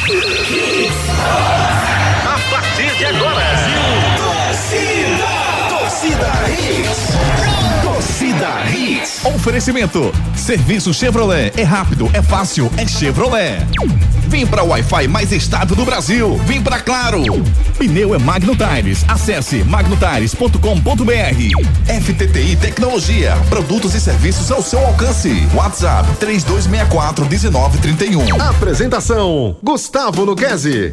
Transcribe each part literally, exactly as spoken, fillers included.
A partir de agora, Torcida, Torcida Hits. Torcida Hits. Oferecimento. Serviço Chevrolet. É rápido, é fácil, é Chevrolet. Vem pra Wi-Fi mais estável do Brasil. Vem pra Claro. Pneu é Magno Tires. Acesse magno tires ponto com ponto br. F T T I Tecnologia. Produtos e serviços ao seu alcance. WhatsApp três dois seis quatro um nove três um. Apresentação: Gustavo Luquezzi.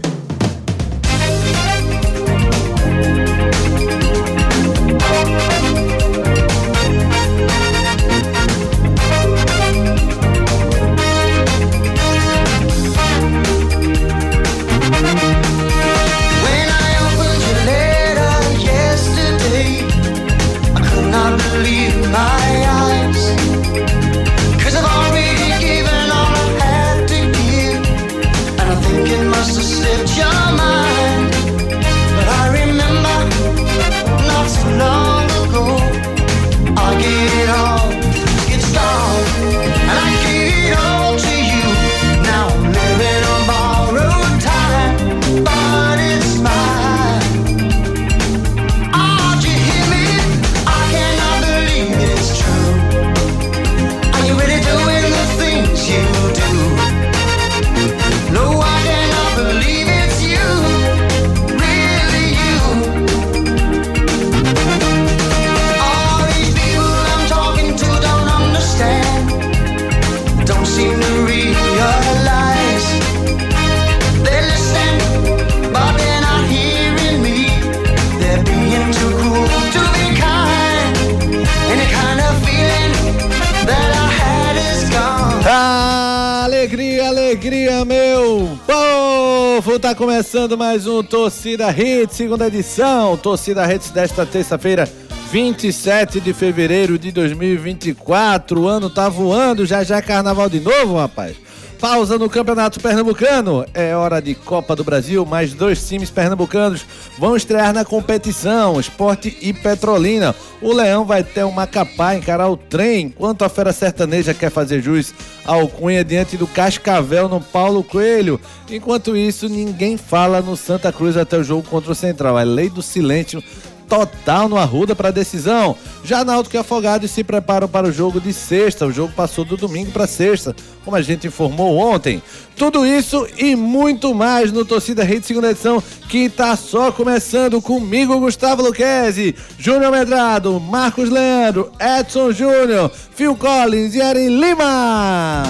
Alegria, meu povo! Tá começando mais um Torcida Hits, segunda edição. Torcida Hits desta terça-feira, vinte e sete de fevereiro de dois mil e vinte e quatro. O ano tá voando, já já é carnaval de novo, rapaz. Pausa no Campeonato Pernambucano. É hora de Copa do Brasil. Mais dois times pernambucanos vão estrear na competição: Sport e Petrolina. O Leão vai ter um Macapá, encarar o Trem, enquanto a Fera Sertaneja quer fazer jus ao Cunha diante do Cascavel no Paulo Coelho. Enquanto isso, ninguém fala no Santa Cruz até o jogo contra o Central. É lei do silêncio total no Arruda para decisão. Já Náutico e Afogados se preparam para o jogo de sexta. O jogo passou do domingo para sexta, como a gente informou ontem. Tudo isso e muito mais no Torcida Hits segunda edição, que tá só começando. Comigo, Gustavo Luquezzi, Júnior Medrado, Marcos Leandro, Edson Júnior, Phil Collins e Erin Lima.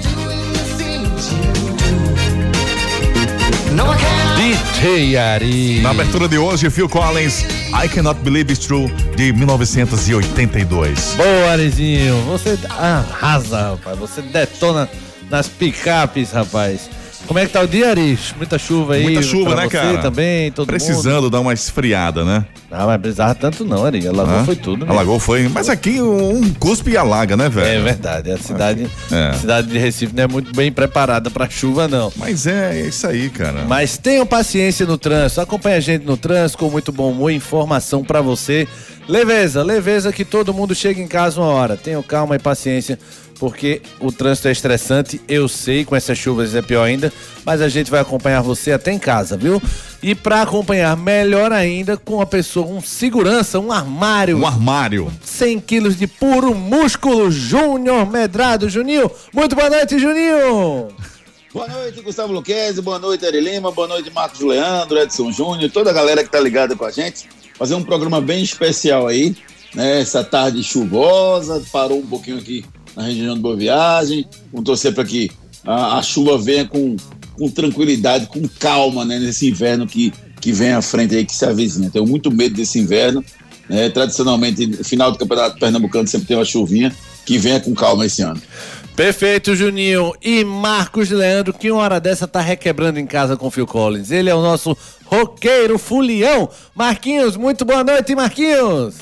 D J Ari. Na abertura de hoje, Phil Collins, I Cannot Believe It's True, de mil novecentos e oitenta e dois. Boa, Arizinho, você arrasa, rapaz, você detona nas picapes, rapaz. Como é que tá o dia, Ari? Muita chuva aí. Muita chuva, né, você cara? Também, todo Precisando mundo. dar uma esfriada, né? Não, mas precisava tanto não, Ari. Alagou ah, foi tudo, né? Alagou foi, mas aqui um cuspe e alaga, né, velho? É verdade, a cidade, é. a cidade de Recife não é muito bem preparada pra chuva, não. Mas é, é isso aí, cara. Mas tenham paciência no trânsito, acompanhe a gente no trânsito com muito bom humor, informação pra você. Leveza, leveza que todo mundo chega em casa uma hora. Tenham calma e paciência, porque o trânsito é estressante, eu sei, com essas chuvas é pior ainda, mas a gente vai acompanhar você até em casa, viu? E pra acompanhar melhor ainda, com uma pessoa, um segurança, um armário. Um armário. cem quilos de puro músculo, Júnior Medrado. Juninho, muito boa noite, Juninho! Boa noite, Gustavo Luquezzi, boa noite, Eri Lima, boa noite, Marcos Leandro, Edson Júnior, toda a galera que tá ligada com a gente. Fazer um programa bem especial aí, né? Essa tarde chuvosa, parou um pouquinho aqui na região de Boa Viagem. Vamos torcer para que a, a chuva venha com, com tranquilidade, com calma, né? Nesse inverno que, que vem à frente aí, que se avizinha. Tenho muito medo desse inverno, né? Tradicionalmente, no final do Campeonato Pernambucano sempre tem uma chuvinha, que venha com calma esse ano. Perfeito, Juninho. E Marcos Leandro, que uma hora dessa tá requebrando em casa com o Phil Collins. Ele é o nosso roqueiro fulião. Marquinhos, muito boa noite, Marquinhos.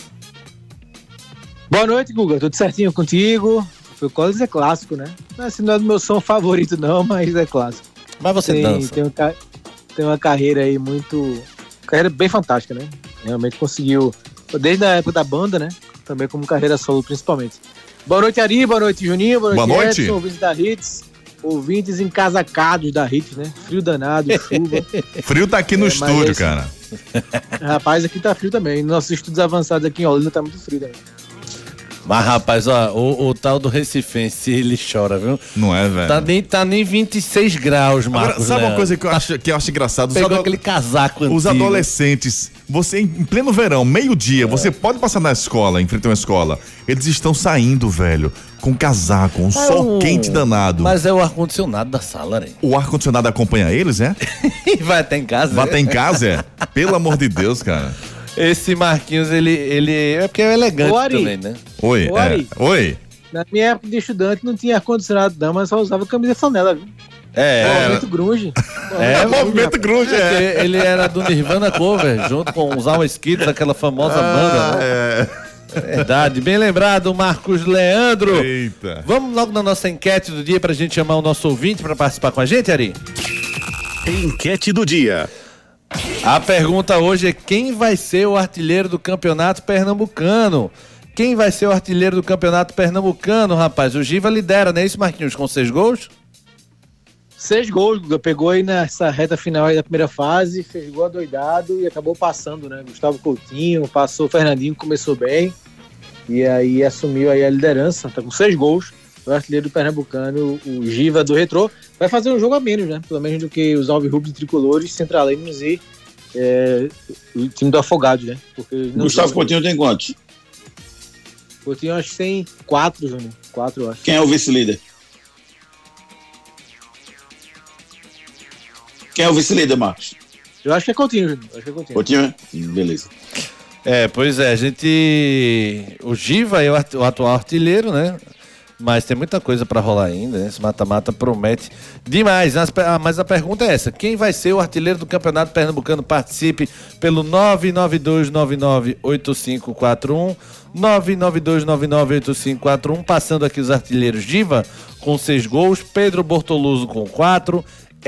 Boa noite, Guga. Tudo certinho contigo? O Phil Collins é clássico, né? Assim, não é do meu som favorito, não, mas é clássico. Mas você tem, dança. Tem, um, tem uma carreira aí muito... Carreira bem fantástica, né? Realmente conseguiu, desde a época da banda, né? Também como carreira solo, principalmente. Boa noite, Ari. Boa noite, Juninho. Boa noite, boa noite. Edson, ouvinte da Hits. ouvintes encasacados da Hits, né? Frio danado, chuva. Frio tá aqui no É, estúdio, esse- cara. Rapaz, aqui tá frio também. Nossos estudos avançados aqui em Olinda tá muito frio também. Mas, rapaz, ó, o, o tal do Recifense, ele chora, viu? Não é, velho? Tá nem, tá nem vinte e seis graus, Agora, Marcos. sabe uma Leandro? coisa que eu acho, que eu acho engraçado? Os, Pegou ado- aquele casaco antigo. os adolescentes, você em em pleno verão, meio-dia, você pode passar na escola, em frente a uma escola. Eles estão saindo, velho, com casaco, um É sol um- quente danado. Mas é o ar-condicionado da sala, né? O ar-condicionado acompanha eles, é? Vai até em casa. Vai né? até em casa, é? Pelo amor de Deus, cara. Esse Marquinhos, ele, ele é porque é elegante Ô, Ari. também, né? Oi, Ô, é. Ari. Oi. Na minha época de estudante não tinha ar-condicionado não, mas só usava camisa flanela, viu? É, Movimento grunge. é, movimento grunge, é. porque ele era do Nirvana Cover, junto com os Alma Skids, aquela famosa banda, né? É. Verdade, bem lembrado, Marcos Leandro. Eita. Vamos logo na nossa enquete do dia pra gente chamar o nosso ouvinte pra participar com a gente, Ari? Enquete do dia. A pergunta hoje é: quem vai ser o artilheiro do campeonato pernambucano? Quem vai ser o artilheiro do campeonato pernambucano, rapaz? O Giva lidera, não é isso, Marquinhos, com seis gols? Seis gols, Guga. Pegou aí nessa reta final aí da primeira fase, fez gol adoidado e acabou passando, né? Gustavo Coutinho, passou o Fernandinho, começou bem. E aí assumiu aí a liderança, tá com seis gols. O artilheiro do Pernambucano, o Giva do Retrô, vai fazer um jogo a menos, né? Pelo menos do que os alvirrubros tricolores, centralinos e é, o time do Afogados, né? Porque não Gustavo joga- Coutinho tem quantos? Coutinho acho que tem quatro, Júnior. Quatro, eu acho. Quem é o vice-líder? Quem é o vice-líder, Marcos? Eu acho que é Coutinho, Júnior. Eu acho que é Coutinho. Coutinho, né? Beleza. É, pois é, a gente. O Giva é o, art- o atual artilheiro, né? Mas tem muita coisa pra rolar ainda, né? Esse mata-mata promete demais. Mas a- mas a pergunta é essa: quem vai ser o artilheiro do Campeonato Pernambucano? Participe pelo nove nove dois nove nove oito cinco quatro um. nove nove dois nove nove oito cinco quatro um. Passando aqui os artilheiros: Giva com seis gols, Pedro Bortoluso com quatro,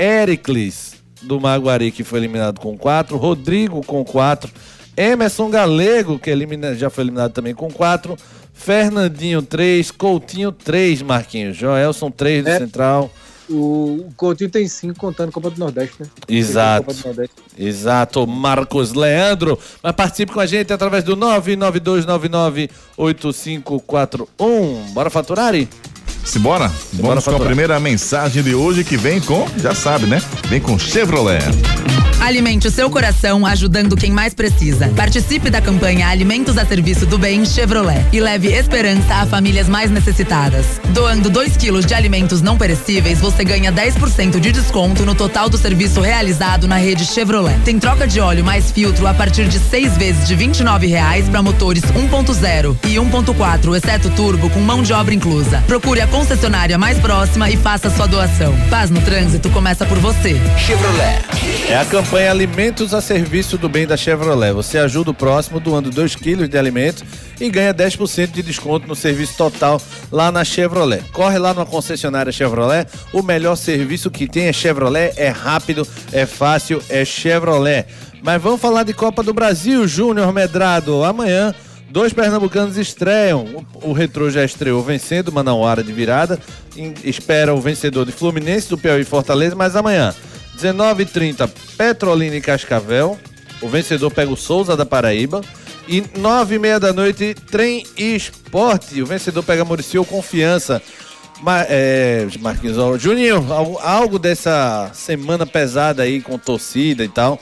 Éricles do Maguari, que foi eliminado com quatro, Rodrigo com quatro, Emerson Galego, que elimina, já foi eliminado também com quatro, Fernandinho três, Coutinho três, Marquinhos, Joelson três do É. Central. O, o Coutinho tem cinco contando Copa do Nordeste, né? Exato. Copa do Nordeste. Exato, Marcos Leandro. Mas participe com a gente através do nove nove dois nove nove oito cinco quatro um. Bora faturar, Ari? Simbora? Vamos com a faturar. primeira mensagem de hoje que vem com, já sabe, né? Vem com Chevrolet. Alimente o seu coração ajudando quem mais precisa. Participe da campanha Alimentos a Serviço do Bem Chevrolet e leve esperança a famílias mais necessitadas. Doando dois quilos de alimentos não perecíveis, você ganha dez por cento de desconto no total do serviço realizado na rede Chevrolet. Tem troca de óleo mais filtro a partir de seis vezes de vinte e nove reais para motores um ponto zero e um ponto quatro, exceto turbo, com mão de obra inclusa. Procure a concessionária mais próxima e faça sua doação. Paz no trânsito começa por você. Chevrolet. É a campanha Alimentos a Serviço do Bem da Chevrolet. Você ajuda o próximo doando dois quilos de alimentos e ganha dez por cento de desconto no serviço total lá na Chevrolet. Corre lá numa concessionária Chevrolet. O melhor serviço que tem é Chevrolet, é rápido, é fácil, é Chevrolet. Mas vamos falar de Copa do Brasil, Júnior Medrado. Amanhã, dois pernambucanos estreiam. O, o Retrô já estreou vencendo o Manauara de virada. Em- espera o vencedor de Fluminense, do Piauí e Fortaleza, mas amanhã, dezenove e trinta, Petrolina e Cascavel. O vencedor pega o Souza da Paraíba. E nove e meia da noite, Trem e Esporte. O vencedor pega Muricy ou Confiança. Ma é, Marquinhos, ó, Juninho, algo, algo dessa semana pesada aí com torcida e tal,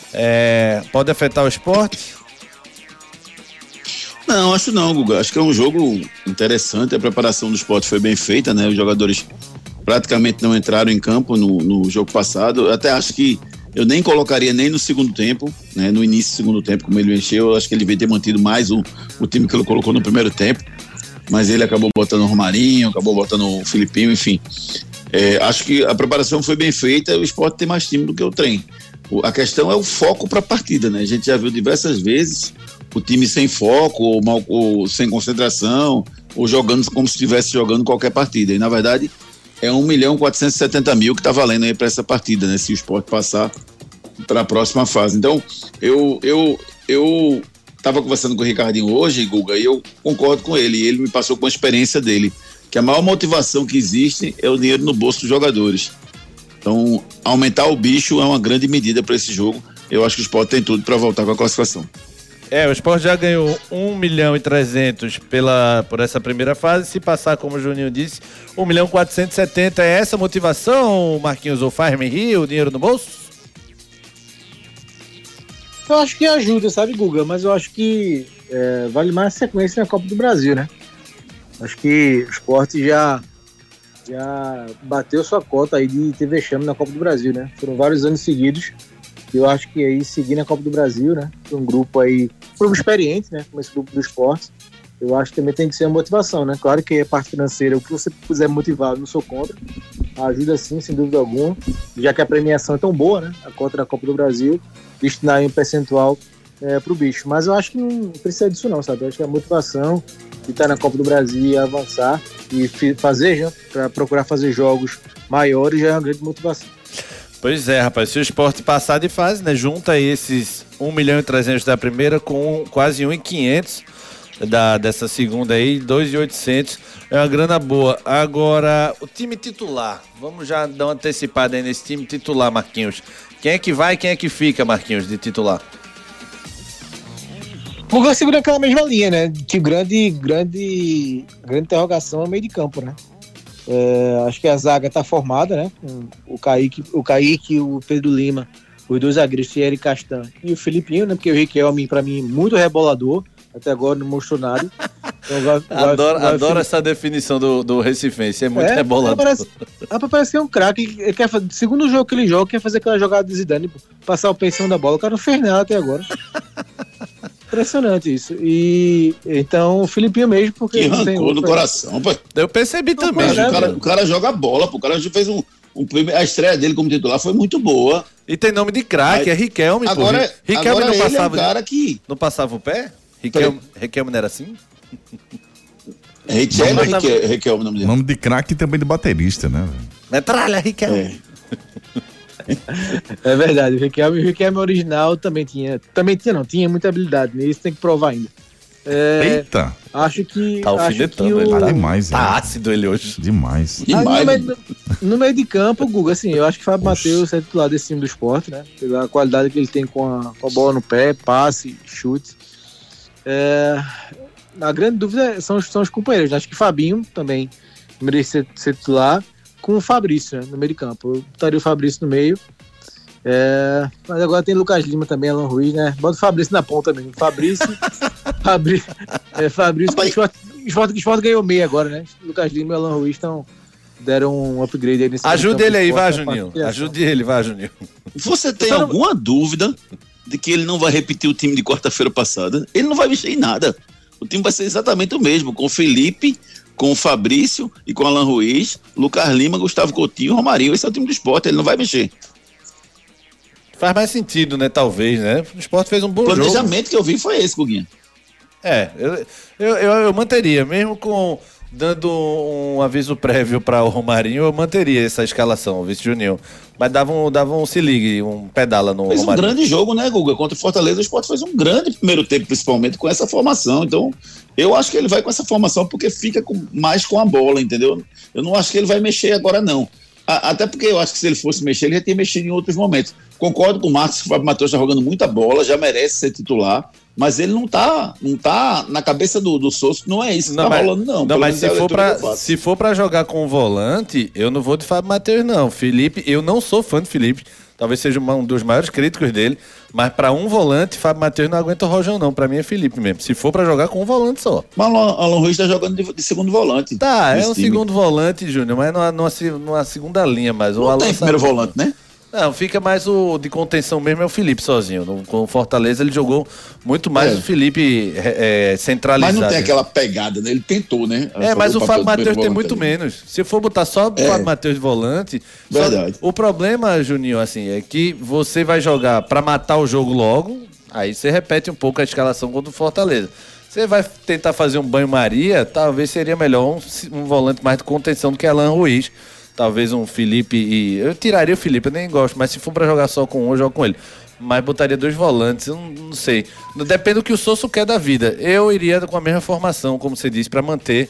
é, pode afetar o esporte? Não, acho não, Guga. Acho que é um jogo interessante. A preparação do esporte foi bem feita, né? Os jogadores praticamente não entraram em campo no, no jogo passado. Eu até acho que eu nem colocaria nem no segundo tempo, né? No início do segundo tempo, como ele mexeu, eu acho que ele devia ter mantido mais o, o time que ele colocou no primeiro tempo. Mas ele acabou botando o Romarinho, acabou botando o Filipinho, enfim. É, acho que a preparação foi bem feita. O esporte tem mais time do que o Trem. O, a questão é o foco para a partida, né? A gente já viu diversas vezes o time sem foco, ou, mal, ou sem concentração, ou jogando como se estivesse jogando qualquer partida. E na verdade é um milhão quatrocentos e setenta mil que está valendo aí para essa partida, né? Se o esporte passar para a próxima fase. Então, eu eu eu estava conversando com o Ricardinho hoje, Guga, e eu concordo com ele. E ele me passou com a experiência dele, que a maior motivação que existe é o dinheiro no bolso dos jogadores. Então, aumentar o bicho é uma grande medida para esse jogo. Eu acho que o Sport tem tudo para voltar com a classificação. É, o Sport já ganhou um milhão e trezentos pela, por essa primeira fase. Se passar, como o Juninho disse, um milhão quatrocentos e setenta. É essa a motivação, Marquinhos, ou faz-me rir, o dinheiro no bolso? Eu acho que ajuda, sabe, Guga? Mas eu acho que é, vale mais a sequência na Copa do Brasil, né? Acho que o Sport já, já bateu sua cota aí de ter vexame na Copa do Brasil, né? Foram vários anos seguidos. Eu acho que aí seguir na Copa do Brasil, né? Um grupo aí, um grupo experiente, né? Como esse grupo do esporte, eu acho que também tem que ser uma motivação, né? Claro que a parte financeira, o que você puder motivar, eu não sou contra. Ajuda sim, sem dúvida alguma, já que a premiação é tão boa, né? A cota da Copa do Brasil, destinar um percentual é, pro bicho. Mas eu acho que não precisa disso não, sabe? Eu acho que a motivação de estar na Copa do Brasil e avançar e fazer, já, para procurar fazer jogos maiores, já é uma grande motivação. Pois é, rapaz, se o Sport passar de fase, né, junta esses um milhão e trezentos da primeira com quase um milhão e quinhentos da, dessa segunda aí, dois mil e oitocentos, é uma grana boa. Agora, o time titular, vamos já dar uma antecipada aí nesse time titular, Marquinhos. Quem é que vai e quem é que fica, Marquinhos, de titular? O Guga segura aquela mesma linha, né, que grande, grande, grande interrogação é o meio de campo, né. É, acho que a zaga está formada, né? Com o Kaique, o Kaique, o Pedro Lima, os dois zagueiros, Thierry Castan e o Filipinho, né? Porque o Riquelme, para mim, muito rebolador. Até agora não mostrou nada. Então, vai, adoro vai, adoro vai, essa definição do, do Recifense, é muito é, rebolador. Parece, parece que é um craque. Ele quer fazer, segundo jogo que ele joga, quer fazer aquela jogada de Zidane, pô, passar o peição da bola. O cara não fez nada até agora. Impressionante isso. E então o Filipinho mesmo, porque que não tem rancor no coração, pô. Eu percebi não, também. Pô, o, cara, o cara joga bola, pô. O cara já fez um, um. A estreia dele como titular foi muito boa. E tem nome de craque, é Riquelme, agora, pô. Riquelme agora não ele passava. É um cara que... Não passava o pé? Riquelme, Riquelme não era assim? Riquelme, Riquelme, Riquelme, o nome dele. Nome de craque e também de baterista, né? Metralha, Riquelme. É. É verdade, o Riquelme, o Riquelme original também tinha, também tinha não, tinha muita habilidade, né? Isso tem que provar ainda. É, Eita! Acho que, tá acho que o... o... Tá demais, Tá né? ácido ele hoje. Demais. Ah, Demais. no, meio, no meio de campo, Guga, assim, eu acho que o Fábio Matheus é titular desse time do Sport, né? Pela qualidade que ele tem com a, com a bola no pé, passe, chute. É, a grande dúvida são, são os companheiros, né? Acho que Fabinho também merece ser, ser titular com o Fabrício, né? No meio de campo. Eu botaria o Fabrício no meio. É, mas agora tem Lucas Lima também, Alan Ruiz, né? Bota o Fabrício na ponta mesmo. Fabrício. Fabrício. É, Fabrício. O Sport, o Sport ganhou meio agora, né? Lucas Lima e Alan Ruiz estão, deram um upgrade aí nesse Ajude ele aí, vai, Sport, Juninho. Ajude ele, vai, Juninho. Você tem Então, alguma dúvida de que ele não vai repetir o time de quarta-feira passada? Ele não vai mexer em nada. O time vai ser exatamente o mesmo, com o Felipe, com o Fabrício e com o Alan Ruiz, Lucas Lima, Gustavo Coutinho, Romarinho. Esse é o time do Sport, ele não vai mexer. Faz mais sentido, né? Talvez, né? O Sport fez um bom O jogo. planejamento que eu vi foi esse, Guguinha. É, eu, eu, eu, eu manteria, mesmo com dando um aviso prévio para o Romarinho, eu manteria essa escalação, o vice-Juninho. Mas dava um, dava um se ligue, um pedala no Fez Romarinho. um grande jogo, né, Guga? Contra o Fortaleza, o Sport fez um grande primeiro tempo, principalmente com essa formação. Então, eu acho que ele vai com essa formação porque fica com, mais com a bola, entendeu? Eu não acho que ele vai mexer agora, não. A, até porque eu acho que se ele fosse mexer, ele já tinha mexido em outros momentos. Concordo com o Marcos que o Fábio Matheus está jogando muita bola, já merece ser titular, mas ele não tá, não tá na cabeça do, do Souza, não é isso que Não, tá mas, rolando, não. não, mas é se for, pra, se for pra jogar com o volante, eu não vou de Fábio Matheus, não. Felipe, eu não sou fã de Felipe, talvez seja um dos maiores críticos dele, mas pra um volante, Fábio Matheus não aguenta o Rojão, não. Pra mim é Felipe mesmo. Se for pra jogar com um volante só. Mas o Alan Ruiz tá jogando de, de segundo volante. Tá, é um time. segundo volante, Júnior, mas numa, numa, numa segunda linha. Mas Não o Alan tem primeiro sabe... volante, né? Não, fica mais o de contenção mesmo, é o Felipe sozinho. No, com o Fortaleza ele jogou muito mais É. o Felipe é, é, centralizado. Mas não tem aquela pegada, né? Ele tentou, né? É, mas o Fábio Matheus tem volante muito ali. menos. Se for botar só o É. Fábio Matheus de volante... só- Verdade. O problema, Juninho, assim, é que você vai jogar pra matar o jogo logo, aí você repete um pouco a escalação contra o Fortaleza. Você vai tentar fazer um banho-maria, talvez seria melhor um, um volante mais de contenção do que Alan Ruiz. Talvez um Felipe e... Eu tiraria o Felipe, eu nem gosto, mas se for pra jogar só com um, eu jogo com ele. Mas botaria dois volantes, eu não, não sei. Depende do que o Sousa quer da vida. Eu iria com a mesma formação, como você disse, pra manter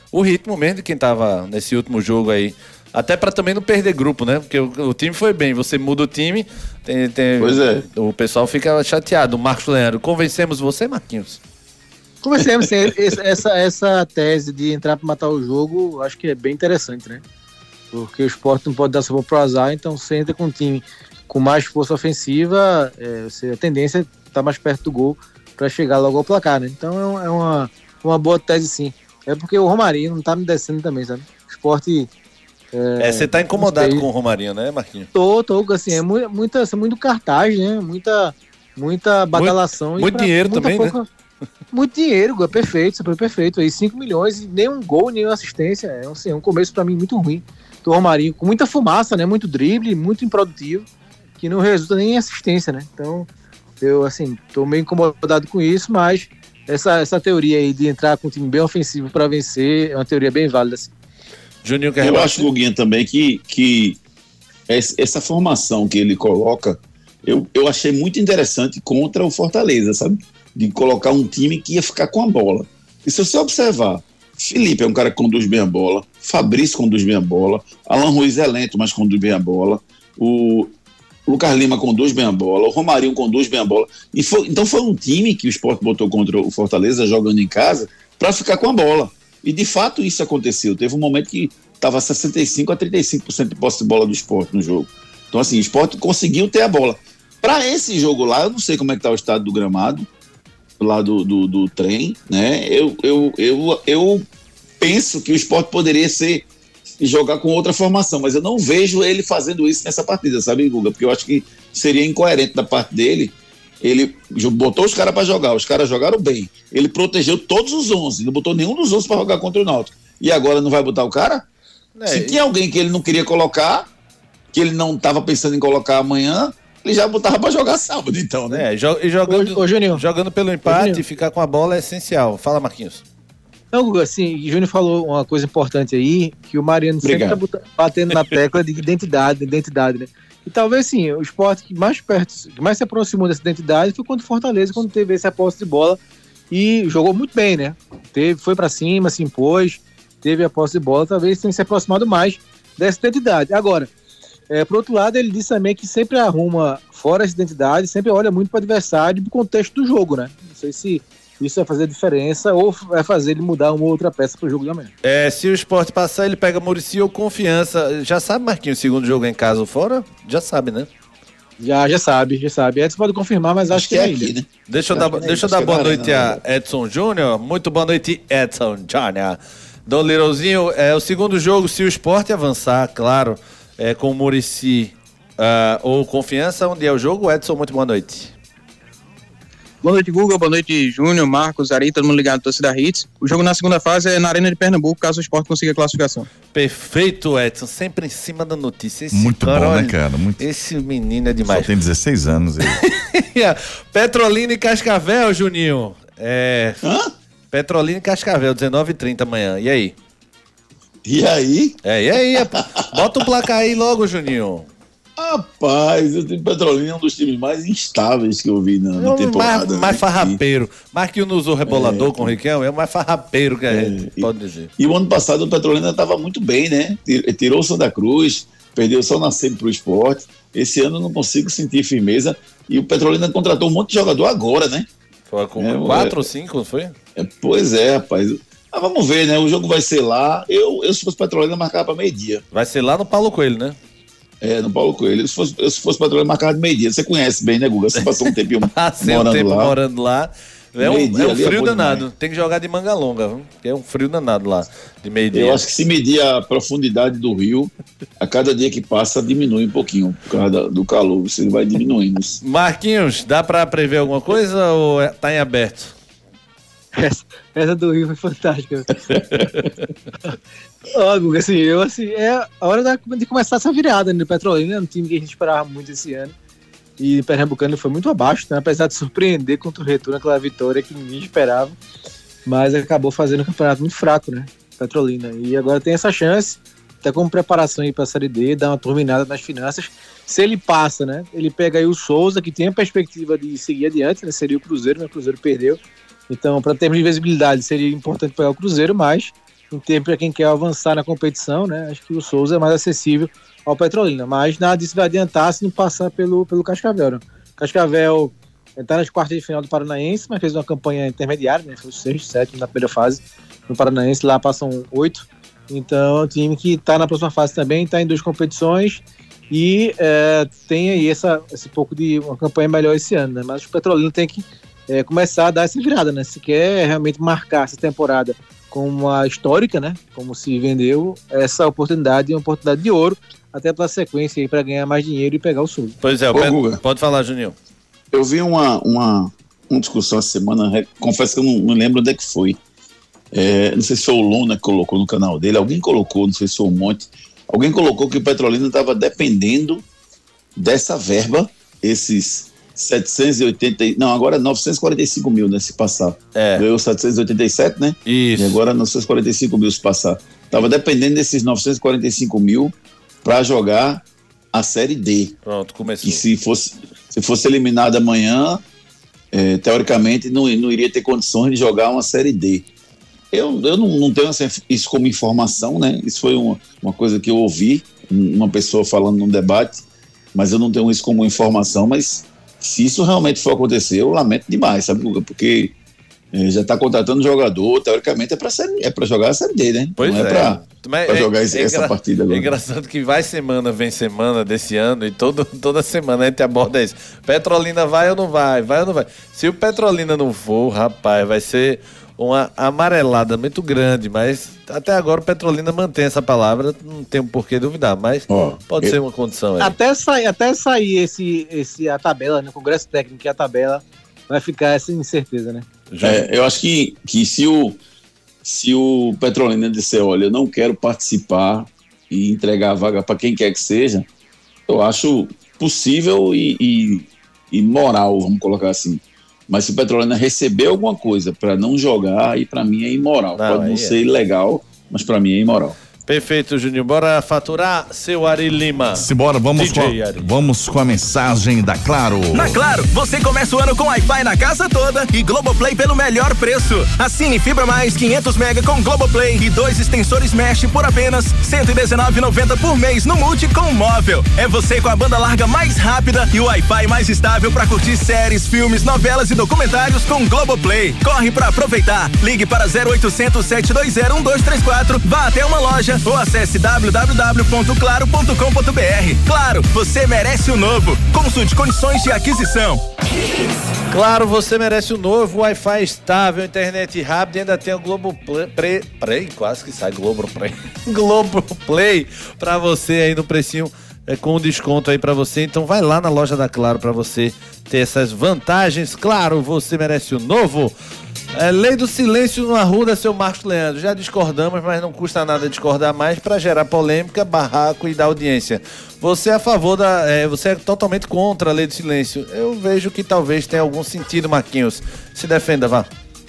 o ritmo mesmo de quem tava nesse último jogo aí. Até pra também não perder grupo, né? Porque o, o time foi bem, você muda o time, tem, tem, pois é. O pessoal fica chateado. Marcos Leandro, convencemos você, Marquinhos? Convencemos, sim. essa, essa tese de entrar pra matar o jogo, acho que é bem interessante, né? Porque o Sport não pode dar sabor pro azar, então você entra com um time com mais força ofensiva, é, você, a tendência é estar mais perto do gol para chegar logo ao placar, né? Então é uma, uma boa tese, sim. É porque o Romarinho não tá me descendo também, sabe? O Sport... É, você é, tá incomodado com o Romarinho, né, Marquinhos? Tô, tô, assim, é muito, muita, muito cartaz, né? Muita, muita badalação. Muito, muito pra, dinheiro também, pouca, né? Muito dinheiro, é perfeito, super perfeito. Aí cinco milhões e nem um gol, nem uma assistência. É assim, um começo pra mim muito ruim do Romarinho, com muita fumaça, né? Muito drible, muito improdutivo, que não resulta nem em assistência, né? Então, eu, assim, tô meio incomodado com isso, mas essa, essa teoria aí de entrar com um time bem ofensivo pra vencer é uma teoria bem válida, assim. Juninho, eu acho, Guguinha, também que, que essa formação que ele coloca, eu, eu achei muito interessante contra o Fortaleza, sabe? De colocar um time que ia ficar com a bola. E se você observar, Felipe é um cara que conduz bem a bola, Fabrício conduz bem a bola, Alan Ruiz é lento, mas conduz bem a bola, o Lucas Lima conduz bem a bola, o Romarinho conduz bem a bola. E foi, então foi um time que o Sport botou contra o Fortaleza, jogando em casa, para ficar com a bola. E de fato isso aconteceu. Teve um momento que estava sessenta e cinco a trinta e cinco por cento de posse de bola do Sport no jogo. Então assim, o Sport conseguiu ter a bola. Para esse jogo lá, eu não sei como é que está o estado do gramado, lá do, do, do trem, né? Eu, eu, eu, eu penso que o Sport poderia ser jogar com outra formação, mas eu não vejo ele fazendo isso nessa partida, sabe, Guga? Porque eu acho que seria incoerente da parte dele. Ele botou os caras para jogar, os caras jogaram bem. Ele protegeu todos os onze, não botou nenhum dos onze para jogar contra o Náutico. E agora não vai botar o cara? É, Se tinha alguém que ele não queria colocar, que ele não estava pensando em colocar amanhã, ele já botava para jogar sábado, então, né? É, e jogando, ô, ô, jogando pelo empate, ô, ficar com a bola é essencial. Fala, Marquinhos. Não, assim, o Júnior falou uma coisa importante aí, que o Mariano Obrigado. sempre tá batendo na tecla de identidade, identidade, né? E talvez, sim, o Sport que mais perto, que mais se aproximou dessa identidade foi contra o Fortaleza, quando teve essa posse de bola e jogou muito bem, né? Teve, foi pra cima, se impôs, teve a posse de bola, talvez tenha se aproximado mais dessa identidade. Agora, é, por outro lado, ele disse também que sempre arruma fora essa identidade, sempre olha muito para o adversário e pro contexto do jogo, né? Não sei se isso vai fazer diferença ou vai fazer ele mudar uma outra peça pro jogo de amanhã. É, se o Sport passar, ele pega Muricy ou Confiança. Já sabe, Marquinhos, o segundo jogo é em casa ou fora? Já sabe, né? Já, já sabe, já sabe. Edson pode confirmar, mas acho, acho que, que é aqui, né? Deixa eu dar, deixa eu dar boa noite a Edson Júnior. Muito boa noite, Edson Júnior. Dom Lerozinho, é o segundo jogo, se o Sport avançar, claro, é, com o Muricy uh, ou Confiança, onde é o jogo? Edson, muito boa noite. Boa noite, Guga. Boa noite, Júnior, Marcos, Ari, todo mundo ligado, torcida Hits. O jogo na segunda fase é na Arena de Pernambuco, caso o Sport consiga a classificação. Perfeito, Edson. Sempre em cima da notícia. Esse Muito cara, bom, olha, né, cara? Muito... Esse menino é demais. Só tem dezesseis anos. Ele. Petrolina e Cascavel, Juninho. É... Hã? Petrolina e Cascavel, dezenove e trinta amanhã. E aí? E aí? É, e aí? Bota o placar aí logo, Juninho. Rapaz, o time Petrolina é um dos times mais instáveis que eu vi na, na temporada. Mais, mais farrapeiro. Mais que não usou rebolador é, com o Riquelme, é o mais farrapeiro que a é, gente e, pode dizer. E o ano passado o Petrolina estava muito bem, né? Tirou o Santa Cruz, perdeu só na semi pro Sport. Esse ano eu não consigo sentir firmeza. E o Petrolina contratou um monte de jogador agora, né? Foi com é, quatro ou cinco, não foi? É, pois é, rapaz. Ah, vamos ver, né? O jogo vai ser lá. Eu, eu se fosse Petrolina, marcava para meio-dia. Vai ser lá no Paulo Coelho, né? É, no Paulo Coelho. Se fosse, se fosse Petrolina, marcava de meio-dia. Você conhece bem, né, Guga? Você passou um tempinho Passei morando um tempo lá. morando lá. É um, é um frio é danado. Demais. Tem que jogar de manga longa, viu? É um frio danado lá, de meio-dia. Eu acho que se medir a profundidade do rio, a cada dia que passa diminui um pouquinho, por causa do calor. Você vai diminuindo. Marquinhos, dá pra prever alguma coisa ou tá em aberto? Essa, essa do Rio foi fantástica. Ó, Guga, assim, eu, assim, é a hora da, de começar essa virada no Petrolina, é um time que a gente esperava muito esse ano. E o Pernambucano foi muito abaixo, né? Apesar de surpreender contra o Retorno, aquela vitória que ninguém esperava. Mas acabou fazendo um campeonato muito fraco, né? Petrolina. E agora tem essa chance, até como preparação aí pra Série D, dar uma turminada nas finanças. Se ele passa, né? Ele pega aí o Souza, que tem a perspectiva de seguir adiante, né? Seria o Cruzeiro, mas o Cruzeiro perdeu. Então, para termos de visibilidade, seria importante pegar o Cruzeiro, mas em termos para quem quer avançar na competição, né? Acho que o Souza é mais acessível ao Petrolina, mas nada disso vai adiantar se não passar pelo, pelo Cascavel, né? Cascavel está nas quartas de final do Paranaense, mas fez uma campanha intermediária, né? Foi o sexto, sétimo na primeira fase no Paranaense, lá passam oito. Então é um time que está na próxima fase também, está em duas competições e é, tem aí essa, esse pouco de uma campanha melhor esse ano, né? Mas o Petrolina tem que é, começar a dar essa virada, né? Se quer realmente marcar essa temporada com uma histórica, né? Como se vendeu, essa oportunidade é uma oportunidade de ouro, até pela sequência aí para ganhar mais dinheiro e pegar o Sul. Pois é, o Ô, Pet... pode falar, Juninho. Eu vi uma, uma, uma discussão essa semana, confesso que eu não, não lembro onde é que foi. É, não sei se foi o Luna que colocou no canal dele, alguém colocou, não sei se foi o Monte, alguém colocou que o Petrolina estava dependendo dessa verba, esses setecentos e oitenta, não, agora novecentos e quarenta e cinco mil, né, se passar. É. Ganhou setecentos e oitenta e sete, né? Isso. E agora novecentos e quarenta e cinco mil se passar. Estava dependendo desses novecentos e quarenta e cinco mil para jogar a Série D. Pronto, começou. E se fosse, se fosse eliminado amanhã, é, teoricamente não, não iria ter condições de jogar uma Série D. Eu, eu não, não tenho essa, isso como informação, né? Isso foi uma, uma coisa que eu ouvi, uma pessoa falando num debate, mas eu não tenho isso como informação. Mas se isso realmente for acontecer, eu lamento demais, sabe, Guga? Porque é, já está contratando jogador, teoricamente é para é para jogar a Série D, né? Pois não é, é. para é, jogar é, essa, é essa engra... partida agora. É engraçado que vai semana, vem semana desse ano e todo, toda semana a gente aborda isso. Petrolina vai ou não vai? Vai ou não vai? Se o Petrolina não for, rapaz, vai ser uma amarelada muito grande, mas até agora o Petrolina mantém essa palavra, não tem por que duvidar, mas oh, pode eu... ser uma condição aí. Até sair, até sair esse, esse, a tabela, né, o Congresso Técnico e a tabela, vai ficar essa incerteza, né? É, eu acho que, que se, o, se o Petrolina disser, olha, eu não quero participar e entregar a vaga para quem quer que seja, eu acho possível e, e, e moral, vamos colocar assim. Mas se o Petrolina receber alguma coisa para não jogar, aí para mim é imoral. Não, Pode não é. ser ilegal, mas para mim é imoral. Perfeito, Juninho. Bora faturar, seu Ari Lima. Simbora, vamos, com a, vamos com a mensagem da Claro. Na Claro, você começa o ano com Wi-Fi na casa toda e Globoplay pelo melhor preço. Assine Fibra Mais quinhentos mega com Globoplay e dois extensores Mesh por apenas cento e dezenove reais e noventa centavos por mês no Multi com móvel. É você com a banda larga mais rápida e o Wi-Fi mais estável para curtir séries, filmes, novelas e documentários com Globoplay. Corre para aproveitar. Ligue para zero oitocentos, sete dois zero, um dois três quatro. Vá até uma loja ou acesse w w w ponto claro ponto com ponto b r. Claro, você merece o novo. Consulte condições de aquisição. Claro, você merece o novo, Wi-Fi estável, internet rápida e ainda tem o Globoplay, Play, Play, quase que sai Globoplay, Globoplay pra você aí no precinho, é, com desconto aí pra você. Então vai lá na loja da Claro pra você ter essas vantagens. Claro, você merece o novo. É, lei do silêncio no Arruda, seu Marcos Leandro. Já discordamos, mas não custa nada discordar mais para gerar polêmica, barraco e dar audiência. Você é a favor da... É, você é totalmente contra a lei do silêncio. Eu vejo que talvez tenha algum sentido, Marquinhos. Se defenda, vá.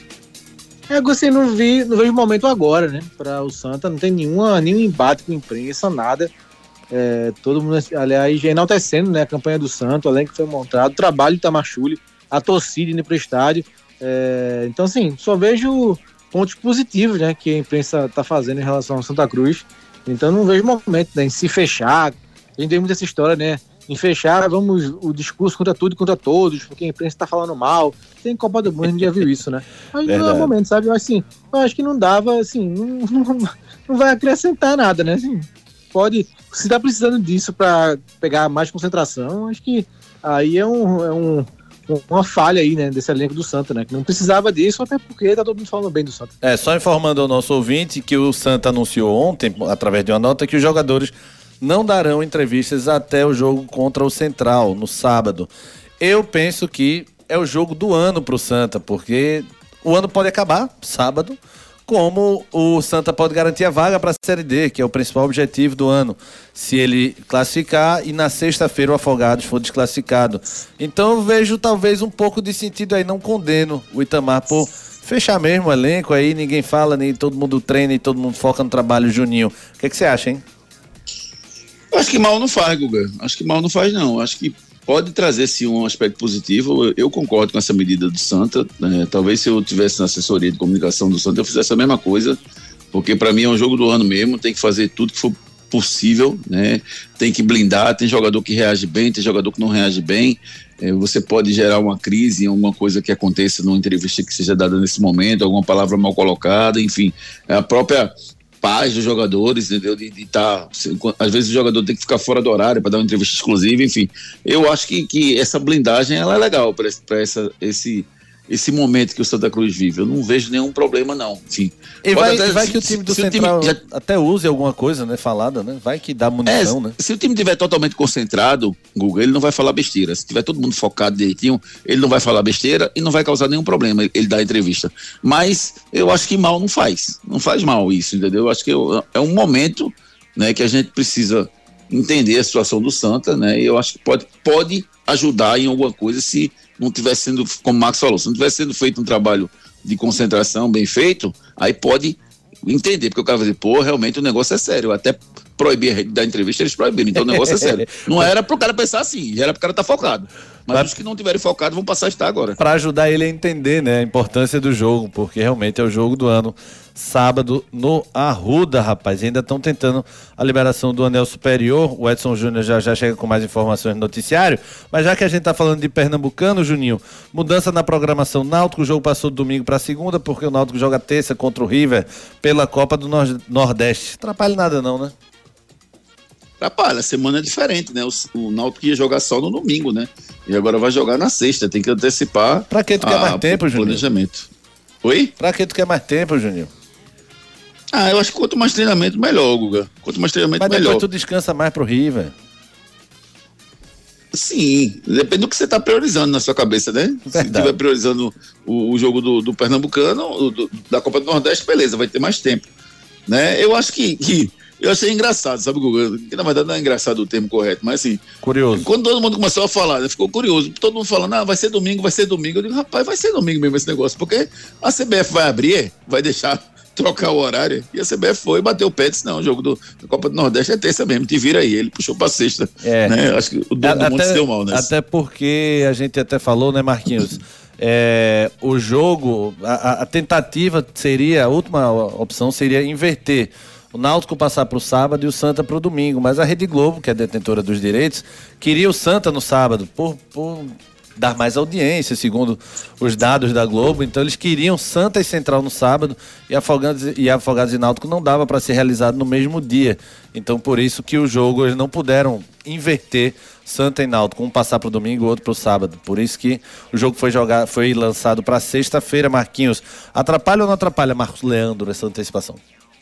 É, você não, vi, não vejo momento agora, né? Para o Santa, não tem nenhuma, nenhum embate com a imprensa, nada. É, todo mundo, aliás, enaltecendo, né, a campanha do Santa, além que foi montado, o trabalho de Tamachule, a torcida indo para o estádio. É, então, assim, só vejo pontos positivos, né, que a imprensa está fazendo em relação ao Santa Cruz. Então, não vejo momento, né, em se fechar. A gente tem muito essa história, né, em fechar, vamos o discurso contra tudo e contra todos, porque a imprensa está falando mal. Tem Copa do Mundo, a gente já viu isso, né? Mas não é o momento, sabe? Eu, assim, eu acho que não dava, assim, não, não, não vai acrescentar nada, né? Assim, pode, se está precisando disso para pegar mais concentração, acho que aí é um... É um uma falha aí, né, desse elenco do Santa, né, que não precisava disso, até porque tá todo mundo falando bem do Santa. É, só informando ao nosso ouvinte que o Santa anunciou ontem, através de uma nota, que os jogadores não darão entrevistas até o jogo contra o Central, no sábado. Eu penso que é o jogo do ano pro Santa, porque o ano pode acabar, sábado, como o Santa pode garantir a vaga para a Série D, que é o principal objetivo do ano, se ele classificar e na sexta-feira o Afogados for desclassificado. Então eu vejo talvez um pouco de sentido aí, não condeno o Itamar por fechar mesmo o elenco aí, ninguém fala, nem todo mundo treina e todo mundo foca no trabalho. Juninho, o que, que você acha, hein? Acho que mal não faz, Guga, acho que mal não faz não, acho que pode trazer sim um aspecto positivo. Eu, eu concordo com essa medida do Santa, né? Talvez se eu tivesse na assessoria de comunicação do Santa eu fizesse a mesma coisa, porque para mim é um jogo do ano mesmo, tem que fazer tudo que for possível, né? Tem que blindar, tem jogador que reage bem, tem jogador que não reage bem, é, você pode gerar uma crise em alguma coisa que aconteça numa entrevista que seja dada nesse momento, alguma palavra mal colocada, enfim, a própria paz dos jogadores, entendeu? De estar, tá, às vezes o jogador tem que ficar fora do horário para dar uma entrevista exclusiva, enfim, eu acho que, que essa blindagem ela é legal para essa esse esse momento que o Santa Cruz vive. Eu não vejo nenhum problema, não. Enfim, e vai, até, vai se, que o time se, do se Central o time já... até use alguma coisa, né, falada, né? Vai que dá munição, é, né? Se o time estiver totalmente concentrado, Guga, ele não vai falar besteira. Se tiver todo mundo focado direitinho, ele não vai falar besteira e não vai causar nenhum problema ele, ele dar entrevista. Mas eu acho que mal não faz. Não faz mal isso, entendeu? Eu acho que eu, é um momento, né, que a gente precisa entender a situação do Santa, né? E eu acho que pode, pode ajudar em alguma coisa se não tivesse sendo, como o Max falou, se não tivesse sendo feito um trabalho de concentração bem feito, aí pode entender, porque o cara vai dizer, pô, realmente o negócio é sério, até proibir da entrevista, eles proibiram, então o negócio é sério. Não era pro cara pensar assim, era pro cara estar focado. Mas pra... os que não tiverem focado vão passar a estar agora. Para ajudar ele a entender, né, a importância do jogo, porque realmente é o jogo do ano, sábado no Arruda, rapaz. E ainda estão tentando a liberação do anel superior. O Edson Júnior já, já chega com mais informações no noticiário. Mas já que a gente tá falando de pernambucano, Juninho, mudança na programação Náutico. O jogo passou do domingo para segunda, porque o Náutico joga terça contra o River pela Copa do Nor- Nordeste. Atrapalha nada não, né? Atrapalha, a semana é diferente, né? O, o Náutico ia jogar só no domingo, né? E agora vai jogar na sexta, tem que antecipar. Pra que tu quer mais tempo, Juninho? Planejamento. Oi? Pra que tu quer mais tempo, Juninho? Ah, eu acho que quanto mais treinamento, melhor, Guga. Quanto mais treinamento, Mas melhor. Mas depois tu descansa mais pro River. Sim, depende do que você tá priorizando na sua cabeça, né? Verdade. Se estiver priorizando o, o jogo do, do Pernambucano, o, do, da Copa do Nordeste, beleza, vai ter mais tempo. Né? Eu acho que, que eu achei engraçado, sabe, Guga? Que na verdade não é engraçado o termo correto, mas assim... Curioso. Quando todo mundo começou a falar, né, ficou curioso. Todo mundo falando, ah, vai ser domingo, vai ser domingo. Eu digo, rapaz, vai ser domingo mesmo esse negócio, porque a C B F vai abrir, vai deixar trocar o horário, e a C B F foi, bateu o pé e disse, não, o jogo do, da Copa do Nordeste é terça mesmo, te vira aí. Ele puxou pra sexta. É. Né? Acho que o dono do mundo se deu mal nessa. Até porque a gente até falou, né, Marquinhos? É, o jogo, a, a tentativa seria, a última opção seria inverter. O Náutico passar para o sábado e o Santa para o domingo, mas a Rede Globo, que é detentora dos direitos, queria o Santa no sábado, por, por dar mais audiência, segundo os dados da Globo. Então eles queriam Santa e Central no sábado e Afogados e, Afogados e Náutico não dava para ser realizado no mesmo dia. Então por isso que o jogo, eles não puderam inverter Santa e Náutico, um passar para o domingo e o outro para o sábado. Por isso que o jogo foi, jogado, foi lançado para sexta-feira. Marquinhos, atrapalha ou não atrapalha, Marcos Leandro, essa antecipação?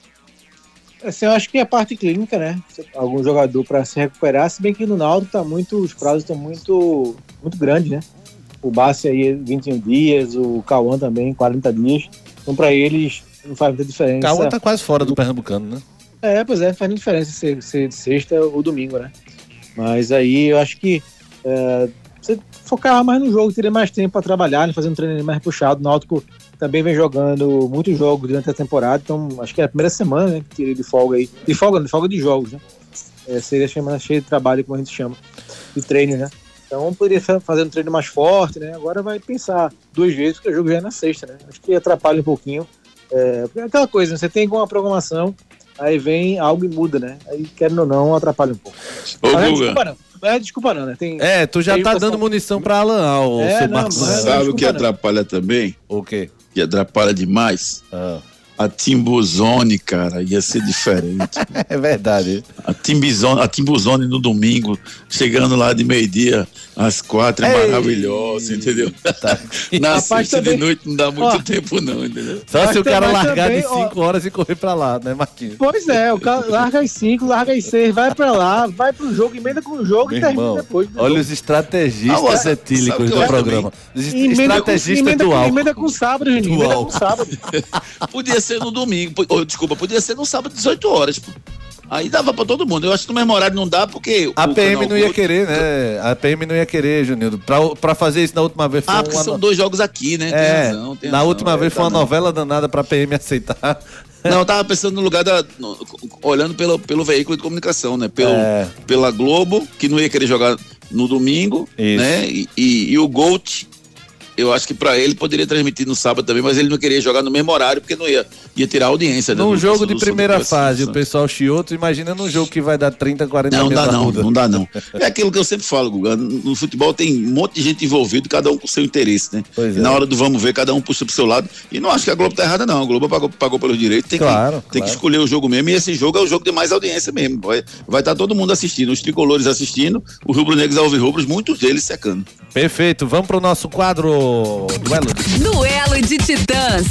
Assim, eu acho que é a parte clínica, né? Algum jogador para se recuperar, se bem que no Náutico tá muito, os prazos estão muito, muito grandes, né? O Bassi aí vinte e um dias, o Cauã também quarenta dias. Então para eles não faz muita diferença. Cauã tá quase fora do Pernambucano, né? É, pois é, não faz muita diferença ser, ser de sexta ou domingo, né? Mas aí eu acho que é, você focar mais no jogo, teria mais tempo para trabalhar, né? Fazer um treino mais puxado. O Náutico também vem jogando muitos jogos durante a temporada, então acho que é a primeira semana, né, que teria de folga aí. De folga, de folga de jogos, né? É, seria a semana cheia de trabalho, como a gente chama, de treino, né? Então poderia fazer um treino mais forte, né? Agora vai pensar duas vezes, porque o jogo já é na sexta, né? Acho que atrapalha um pouquinho. É, porque é aquela coisa, né? Você tem uma programação, aí vem algo e muda, né? Aí, querendo ou não, atrapalha um pouco. Ô, Mas, Guga. desculpa não. É, desculpa não, né? Tem, é, tu já tá dando munição pra Alan Al, é, seu não, Marcos. mas, Sabe o que atrapalha também? O quê? Que atrapalha demais? Ah. A Timbuzone, cara, ia ser diferente. É verdade. A Timbuzone, a Timbuzone no domingo, chegando lá de meio-dia às quatro, é Ei. maravilhosa, entendeu? Tá. Na Rapaz, sexta também... de noite não dá muito ó, tempo não, entendeu? Só mas se o cara também, largar também, de ó, cinco horas e correr pra lá, né, Marquinhos? Pois é, o cara larga as cinco, larga as seis, vai pra lá, vai pro jogo, emenda com o jogo Meu e termina irmão, depois. olha os estrategistas Ah, sabe etílicos que do eu programa. Os Emenda estrategistas com, emenda, do com, álcool. emenda com sábado, Juninho, emenda com sábado. Podia ser no domingo, oh, desculpa, podia ser no sábado, dezoito horas, pô. Aí dava pra todo mundo. Eu acho que no mesmo horário não dá, porque... A o P M canal não ia Gold- querer, né? A P M não ia querer, Junildo. Pra, pra fazer isso na última vez foi Ah, porque uma... são no- dois jogos aqui, né? Tem É, razão, tem na razão. última É, vez foi tá uma não. novela danada pra P M aceitar. Não, eu tava pensando no lugar da... no- olhando pelo, pelo veículo de comunicação, né? Pelo, É. Pela Globo, que não ia querer jogar no domingo, Isso. né? E, e, e o Gold, eu acho que pra ele poderia transmitir no sábado também, mas ele não queria jogar no mesmo horário, porque não ia, ia tirar a audiência. Num né, jogo do, de do, primeira do, fase, o pessoal chiou, tu imagina num jogo que vai dar trinta, quarenta não, mil dá da não, muda. não dá não. É aquilo que eu sempre falo, Guga, no futebol tem um monte de gente envolvido, cada um com seu interesse, né? Pois e é. na hora do vamos ver, cada um puxa pro seu lado, e não acho que a Globo tá errada não, a Globo pagou, pagou pelos direitos, tem, Claro, que, tem claro. que escolher o jogo mesmo, e esse jogo é o jogo de mais audiência mesmo, vai estar vai tá todo mundo assistindo, os tricolores assistindo, os rubro-negros alvirrubros, muitos deles secando. Perfeito, vamos pro nosso quadro Duelo. Duelo de Titãs.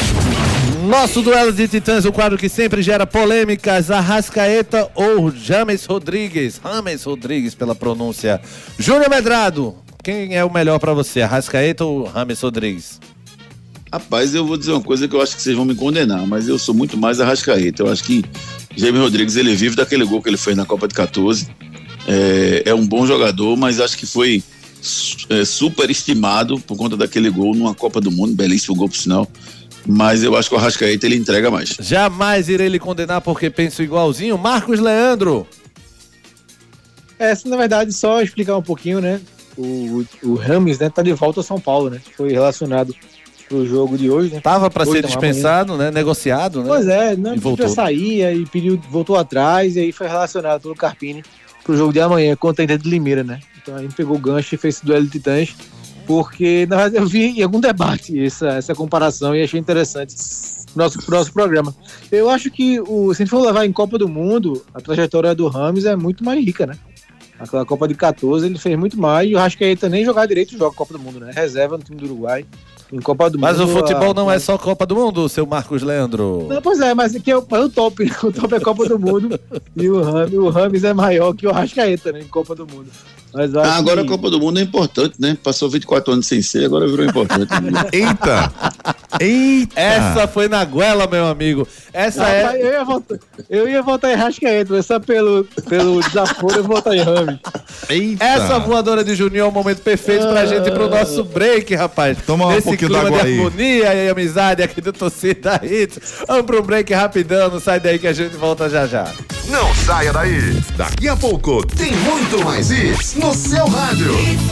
Nosso Duelo de Titãs, o quadro que sempre gera polêmicas, Arrascaeta ou James Rodrigues? James Rodrigues pela pronúncia. Júnior Medrado, quem é o melhor pra você, Arrascaeta ou James Rodrigues? Rapaz, eu vou dizer uma coisa que eu acho que vocês vão me condenar, mas eu sou muito mais Arrascaeta. Eu acho que James Rodrigues, ele vive daquele gol que ele fez na Copa de catorze. É, é um bom jogador, mas acho que foi é, super estimado por conta daquele gol numa Copa do Mundo, belíssimo gol por sinal. Mas eu acho que o Arrascaeta, ele entrega mais. Jamais irei lhe condenar porque penso igualzinho. Marcos Leandro. Essa, na verdade, só explicar um pouquinho, né? O, o Rames, né, tá de volta ao São Paulo, né? Foi relacionado pro jogo de hoje, né? Tava pra Hoje, ser não, dispensado, amanhã. né? Negociado, né? Pois é, não E podia voltou. sair, aí pediu, voltou atrás, e aí foi relacionado pelo Carpini pro jogo de amanhã contra a Inter de Limeira, né? Então a gente pegou o gancho e fez esse duelo de titãs, porque na verdade eu vi em algum debate essa, essa comparação e achei interessante no nosso próximo programa. Eu acho que o, se a gente for levar em Copa do Mundo, a trajetória do Rames é muito mais rica, né? Aquela Copa de catorze ele fez muito mais, e o Arrascaeta nem jogar direito joga Copa do Mundo, né? Reserva no time do Uruguai. Em Copa do Mas Mundo, o futebol a- não é só Copa do Mundo, seu Marcos Leandro. Não, pois é, mas aqui é o, é o top, né? O top é Copa do Mundo e o Rames, o Rames é maior que o Arrascaeta, né? Em Copa do Mundo. Mas eu acho Ah, agora que- a Copa do Mundo é importante, né? Passou vinte e quatro anos sem ser, agora virou importante. Eita! Eita! Essa foi na goela, meu amigo. Essa Rapaz, é. eu, ia votar, eu ia votar em Arrascaeta, mas só pelo, pelo desaforo eu vou votar em Rames. Eita! Essa voadora de Juninho é o momento perfeito pra gente ir pro nosso break, rapaz. Toma um Nesse pouquinho clima d'água de aí. harmonia e amizade aqui do Torcida Hits. Vamos pro break rapidão, não sai daí que a gente volta já já. Não saia daí. Daqui a pouco tem muito mais isso no seu rádio.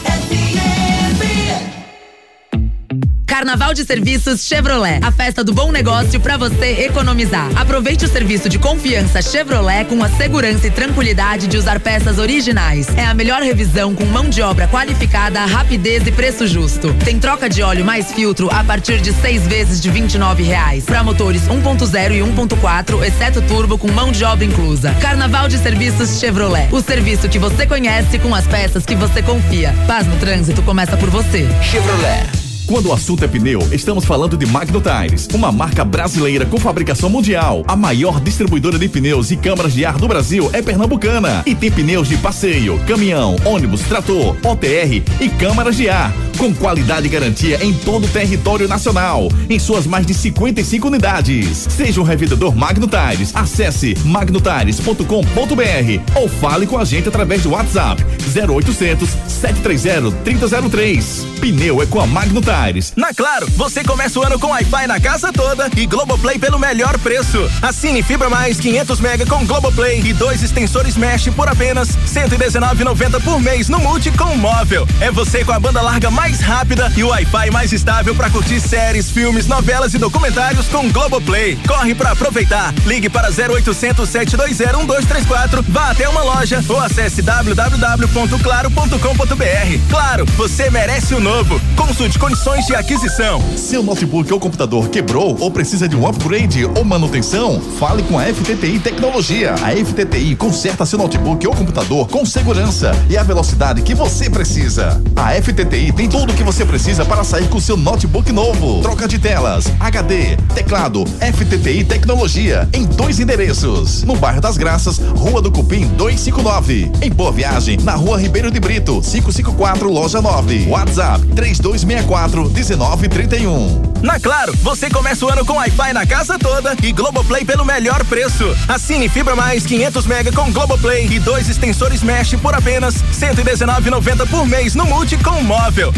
Carnaval de Serviços Chevrolet. A festa do bom negócio pra você economizar. Aproveite o serviço de confiança Chevrolet com a segurança e tranquilidade de usar peças originais. É a melhor revisão com mão de obra qualificada, rapidez e preço justo. Tem troca de óleo mais filtro a partir de seis vezes de vinte e nove reais. Para motores um ponto zero e um ponto quatro, exceto turbo com mão de obra inclusa. Carnaval de Serviços Chevrolet. O serviço que você conhece com as peças que você confia. Paz no trânsito começa por você. Chevrolet. Quando o assunto é pneu, estamos falando de Magno Tires, uma marca brasileira com fabricação mundial. A maior distribuidora de pneus e câmaras de ar do Brasil é pernambucana e tem pneus de passeio, caminhão, ônibus, trator, O T R e câmaras de ar, com qualidade e garantia em todo o território nacional, em suas mais de cinquenta e cinco unidades. Seja um revendedor Magno Tires, acesse magno tires ponto com ponto br ou fale com a gente através do WhatsApp zero oitocentos, sete três zero, três zero zero três. Pneu é com a Magno Tires. Na Claro, você começa o ano com Wi-Fi na casa toda e Globoplay pelo melhor preço. Assine Fibra Mais quinhentos mega com Globoplay e dois extensores Mesh por apenas cento e dezenove reais e noventa centavos por mês no Multi com móvel. É você com a banda larga mais rápida e o Wi-Fi mais estável para curtir séries, filmes, novelas e documentários com Globoplay. Corre para aproveitar. Ligue para zero oitocentos, sete dois zero, um dois três quatro, vá até uma loja ou acesse w w w ponto claro ponto com ponto br. Claro, você merece o novo. Consulte condições de aquisição. Seu notebook ou computador quebrou ou precisa de um upgrade ou manutenção? Fale com a F T T I Tecnologia. A F T T I conserta seu notebook ou computador com segurança e a velocidade que você precisa. A F T T I tem tudo o que você precisa para sair com seu notebook novo. Troca de telas, H D, teclado, F T T I Tecnologia em dois endereços. No bairro das Graças, Rua do Cupim duzentos e cinquenta e nove. Em Boa Viagem, na Rua Ribeiro de Brito, quinhentos e cinquenta e quatro, loja nove. WhatsApp três dois seis quatro, um nove três um. Na Claro, você começa o ano com Wi-Fi na casa toda e Globoplay pelo melhor preço. Assine Fibra Mais quinhentos mega com Globoplay e dois extensores Mesh por apenas cento e dezenove reais e noventa centavos por mês no Multi com móvel.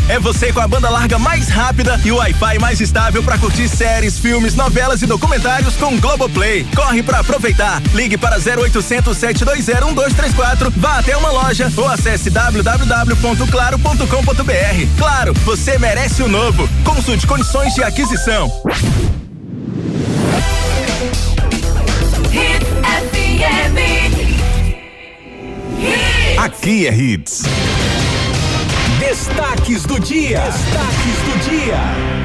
É você com a banda larga mais rápida e o Wi-Fi mais estável para curtir séries, filmes, novelas e documentários com Globoplay. Corre para aproveitar. Ligue para zero oitocentos, sete dois zero, um dois três quatro, vá até uma loja ou acesse w w w ponto claro ponto com ponto b r. Claro, você merece o novo. Consulte condições de aquisição. Hits F M. Aqui é Hits. Destaques do dia. Destaques do dia.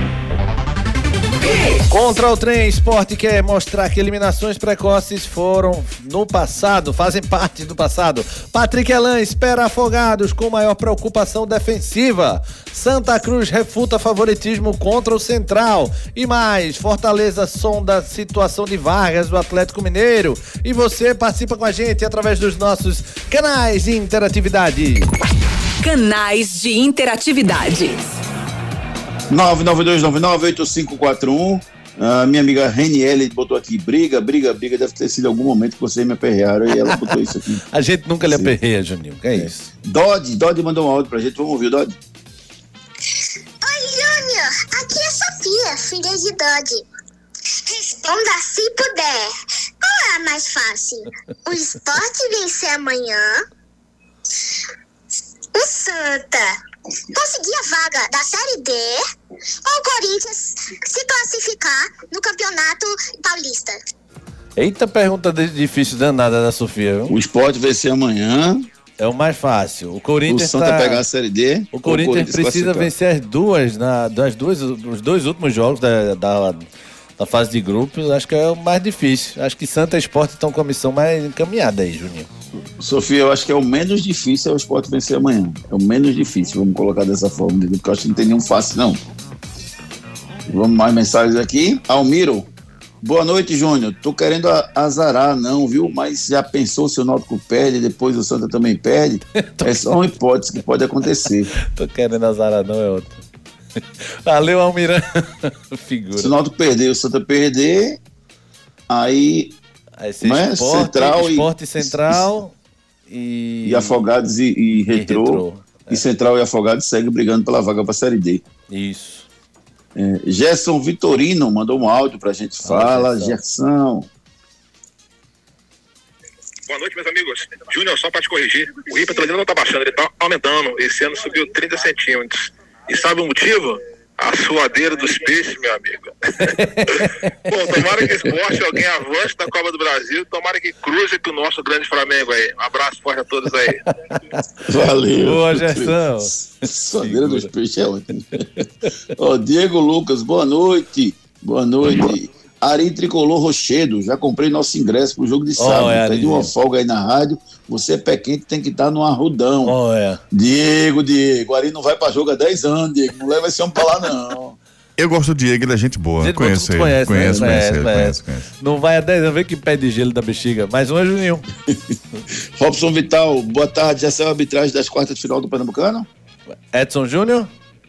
Contra o Trem, Esporte quer mostrar que eliminações precoces foram no passado, fazem parte do passado. Patrick Elan espera Afogados com maior preocupação defensiva. Santa Cruz refuta favoritismo contra o Central. E mais, Fortaleza sonda a situação de Vargas do Atlético Mineiro. E você participa com a gente através dos nossos canais de interatividade. Canais de interatividade. nove nove dois nove nove oito cinco quatro um. A minha amiga Reniele botou aqui, briga, briga, briga, deve ter sido algum momento que vocês me aperrearam e ela botou isso aqui. A gente nunca lhe aperreia, Juninho, que é, é isso? Dodge, Dodge mandou um áudio pra gente, vamos ouvir o Dodge? Oi, Júnior, aqui é Sofia, filha de Dodge. Responda se puder. Qual é a mais fácil? O Sport vencer amanhã? O Santa conseguir a vaga da Série D ou o Corinthians se classificar no Campeonato Paulista? Eita, pergunta difícil danada da Sofia, viu? O Sport vencer amanhã. É o mais fácil. O Corinthians o Santa tá... pegar a Série D. O Corinthians, o Corinthians precisa vencer as duas, na, das duas, os dois últimos jogos da, da, da fase de grupos. Acho que é o mais difícil. Acho que Santa e Sport estão com a missão mais encaminhada aí, Juninho. Sofia, eu acho que é o menos difícil é o Sport vencer amanhã. É o menos difícil, vamos colocar dessa forma, porque eu acho que não tem nenhum fácil, não. Vamos mais mensagens aqui. Almiro, boa noite, Júnior. Tô querendo azarar, não, viu? Mas já pensou se o Náutico perde, depois o Santa também perde? É só uma hipótese que pode acontecer. Tô querendo azarar, não é outro. Valeu, Almirão. Figura. Se o Náutico perder, o Santa perder, aí... Aí você é? Esporte, Central Esporte e, Central e... E Afogados e, e Retrô. E, Retrô, é. E Central e Afogados seguem brigando pela vaga para a Série D. Isso. É, Gerson Vitorino mandou um áudio pra gente. Fala, Gerson. Boa noite, meus amigos. Júnior, só para te corrigir, o Rio Petrolina não tá baixando, ele tá aumentando. Esse ano subiu trinta centímetros. E sabe o motivo? A suadeira dos peixes, meu amigo. Bom, tomara que esporte alguém avance da Copa do Brasil, tomara que cruze com o nosso grande Flamengo aí. Um abraço forte a todos aí. Valeu. Boa, Gerson. Suadeira dos peixes é ótimo. Ó, Diego Lucas, boa noite. Boa noite. Ari Tricolor Rochedo, já comprei nosso ingresso pro jogo de sábado. Oh, é, tem uma folga aí na rádio. Você, pé quente, tem que estar no arrudão. Oh, é. Diego, Diego. Ari não vai pra jogo há dez anos, Diego. Não leva esse homem pra lá, não. Eu gosto do Diego, ele é gente boa. Gente, conheço ele. Conhece, conheço, né? conheço, conhece, conheço, conhece. conheço. Não vai há dez anos, vê que pé de gelo da bexiga. Mais um é Juninho. Robson Vital, boa tarde. Já saiu a arbitragem das quartas de final do Pernambucano? Edson Júnior?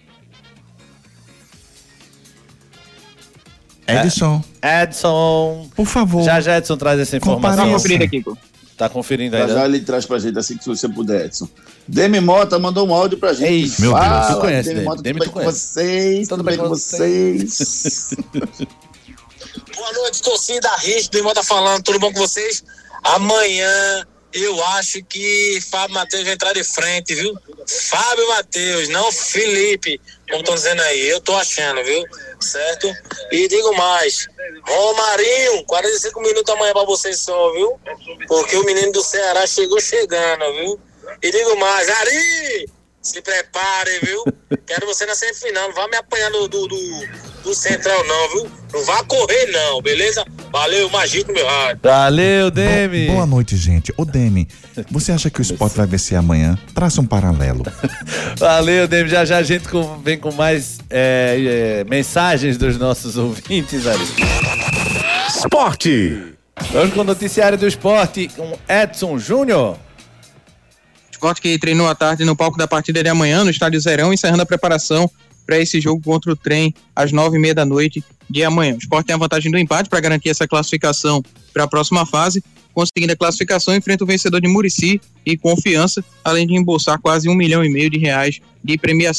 Edson. Edson. Por favor. Já já Edson traz essa informação. Tá conferindo aqui, pô. Tá conferindo aí. Já já ele traz pra gente, assim que você puder, Edson. Demi Mota mandou um áudio pra gente. Ei, meu Fala, Deus. Tu conhece, Demi Demi. Mota, Demi, tudo bem com vocês? Tudo bem com vocês? Boa noite, torcida Hits, Demi Mota falando, tudo bom com vocês? Amanhã eu acho que Fábio Matheus vai entrar de frente, viu? Fábio Matheus, não Felipe, como estão dizendo aí, eu tô achando, viu? Certo? E digo mais, Romarinho, quarenta e cinco minutos amanhã pra vocês só, viu? Porque o menino do Ceará chegou chegando, viu? E digo mais, Ari, se prepare, viu? Quero você na semifinal, não vá me apanhar do, do, do, do Central não, viu? Não vá correr não, beleza? Valeu, Magito, meu rádio. Valeu, Demi. Boa noite, gente. Ô, Demi, você acha que o Sport vai vencer amanhã? Traça um paralelo. Valeu, Demi. Já já a gente com, vem com mais é, é, mensagens dos nossos ouvintes ali. Esporte. Vamos com o noticiário do esporte com Edson Júnior. Sport que treinou à tarde no palco da partida de amanhã no Estádio Zerão, encerrando a preparação para esse jogo contra o Trem às nove e meia da noite de amanhã. O Sport tem a vantagem do empate para garantir essa classificação para a próxima fase. Conseguindo a classificação, enfrenta o vencedor de Muricy e Confiança, além de embolsar quase um milhão e meio de reais de premiação.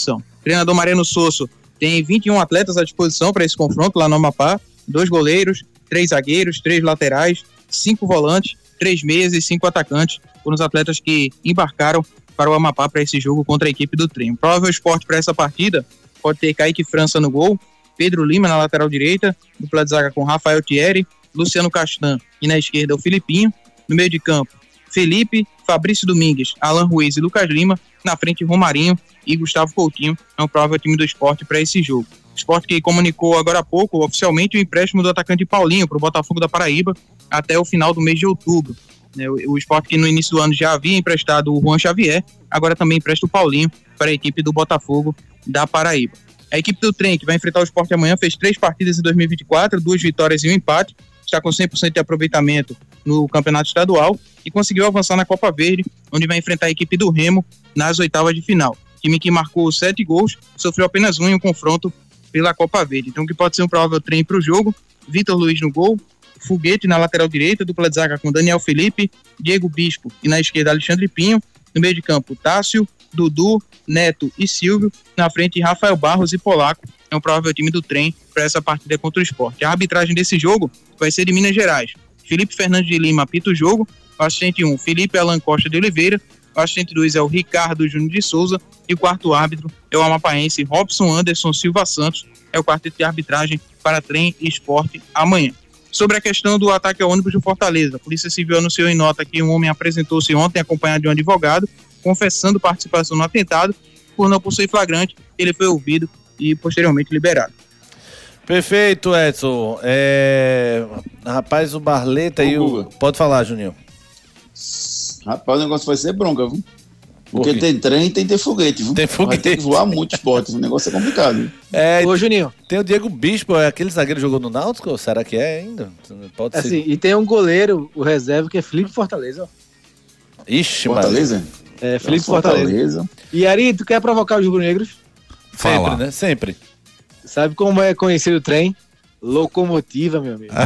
treinador Mariano Sosso tem vinte e um atletas à disposição para esse confronto lá no Amapá, dois goleiros, três zagueiros, três laterais, cinco volantes, três meias e cinco atacantes, foram os atletas que embarcaram para o Amapá para esse jogo contra a equipe do Trem. O provável esporte para essa partida pode ter Kaique França no gol, Pedro Lima na lateral direita, dupla de zaga com Rafael Thierry, Luciano Castan e na esquerda o Filipinho, no meio de campo Felipe, Fabrício Domingues, Alan Ruiz e Lucas Lima, na frente Romarinho e Gustavo Coutinho, é um provável time do esporte para esse jogo. O esporte que comunicou agora há pouco oficialmente o empréstimo do atacante Paulinho para o Botafogo da Paraíba até o final do mês de outubro. O esporte que no início do ano já havia emprestado o Juan Xavier, agora também empresta o Paulinho para a equipe do Botafogo da Paraíba. A equipe do Trem, que vai enfrentar o Sport amanhã, fez três partidas em dois mil e vinte e quatro, duas vitórias e um empate, está com cem por cento de aproveitamento no campeonato estadual e conseguiu avançar na Copa Verde, onde vai enfrentar a equipe do Remo nas oitavas de final. O time que marcou sete gols sofreu apenas um em um confronto pela Copa Verde. Então, o que pode ser um provável trem para o jogo: Vitor Luiz no gol, Foguete na lateral direita, dupla de zaga com Daniel Felipe, Diego Bispo e na esquerda Alexandre Pinho, no meio de campo Tássio, Dudu, Neto e Silvio, na frente Rafael Barros e Polaco. É um provável time do Trem para essa partida contra o Sport. A arbitragem desse jogo vai ser de Minas Gerais. Felipe Fernandes de Lima apita o jogo, o assistente um, Felipe Alan Costa de Oliveira, o assistente dois é o Ricardo Júnior de Souza e o quarto árbitro é o amapaense Robson Anderson Silva Santos. É o quarteto de arbitragem para Trem e Sport amanhã. Sobre a questão do ataque ao ônibus do Fortaleza, a Polícia Civil anunciou em nota que um homem apresentou-se ontem acompanhado de um advogado, confessando participação no atentado. Por não possuir flagrante, ele foi ouvido e posteriormente liberado. Perfeito, Edson. É... Rapaz, o Barleta aí. O... Pode falar, Juninho. Rapaz, o negócio vai ser bronca, viu? Porque Por tem trem e tem que ter foguete, viu? Tem foguete. Vai ter que voar muito esporte, o negócio é complicado, viu? É, Ô, Juninho. Tem o Diego Bispo, é aquele zagueiro que jogou no Náutico? Será que é ainda? Pode assim, ser. E tem um goleiro, o reserva, que é Felipe Fortaleza. Ixi, Fortaleza? Mano. É, Felipe Fortaleza. Fortaleza. E Ari, tu quer provocar os rubro-negros? Fala. Sempre, né? Sempre. Sabe como é conhecido o trem? Locomotiva, meu amigo.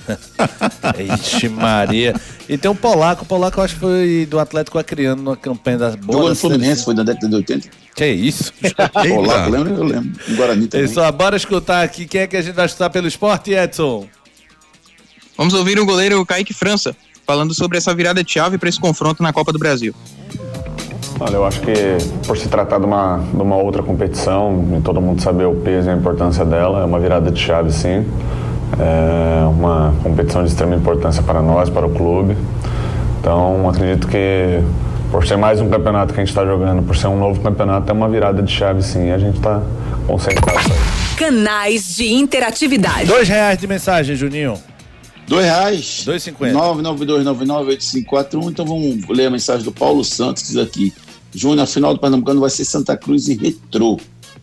Ixi, Maria. E tem um polaco, o polaco eu acho que foi do Atlético Acreano numa campanha das boas. Jogou no Fluminense, foi da década de oitenta. Que isso? Polaco, lembra? Eu lembro. Um Guarani também. Pessoal, bora escutar aqui quem é que a gente vai escutar pelo esporte, Edson. Vamos ouvir o goleiro Kaique França falando sobre essa virada de chave para esse confronto na Copa do Brasil. Olha, eu acho que por se tratar de uma, de uma outra competição, e todo mundo saber o peso e a importância dela, é uma virada de chave, sim. É uma competição de extrema importância para nós, para o clube. Então, acredito que por ser mais um campeonato que a gente está jogando, por ser um novo campeonato, é uma virada de chave, sim. E a gente está concentrado para isso. Canais de interatividade. Dois reais de mensagem, Juninho. Dois reais. Dois e cinquenta. nove nove dois nove nove oito cinco quatro um. Então vamos ler a mensagem do Paulo Santos, que diz aqui: Júnior, a final do Pernambucano vai ser Santa Cruz e Retrô.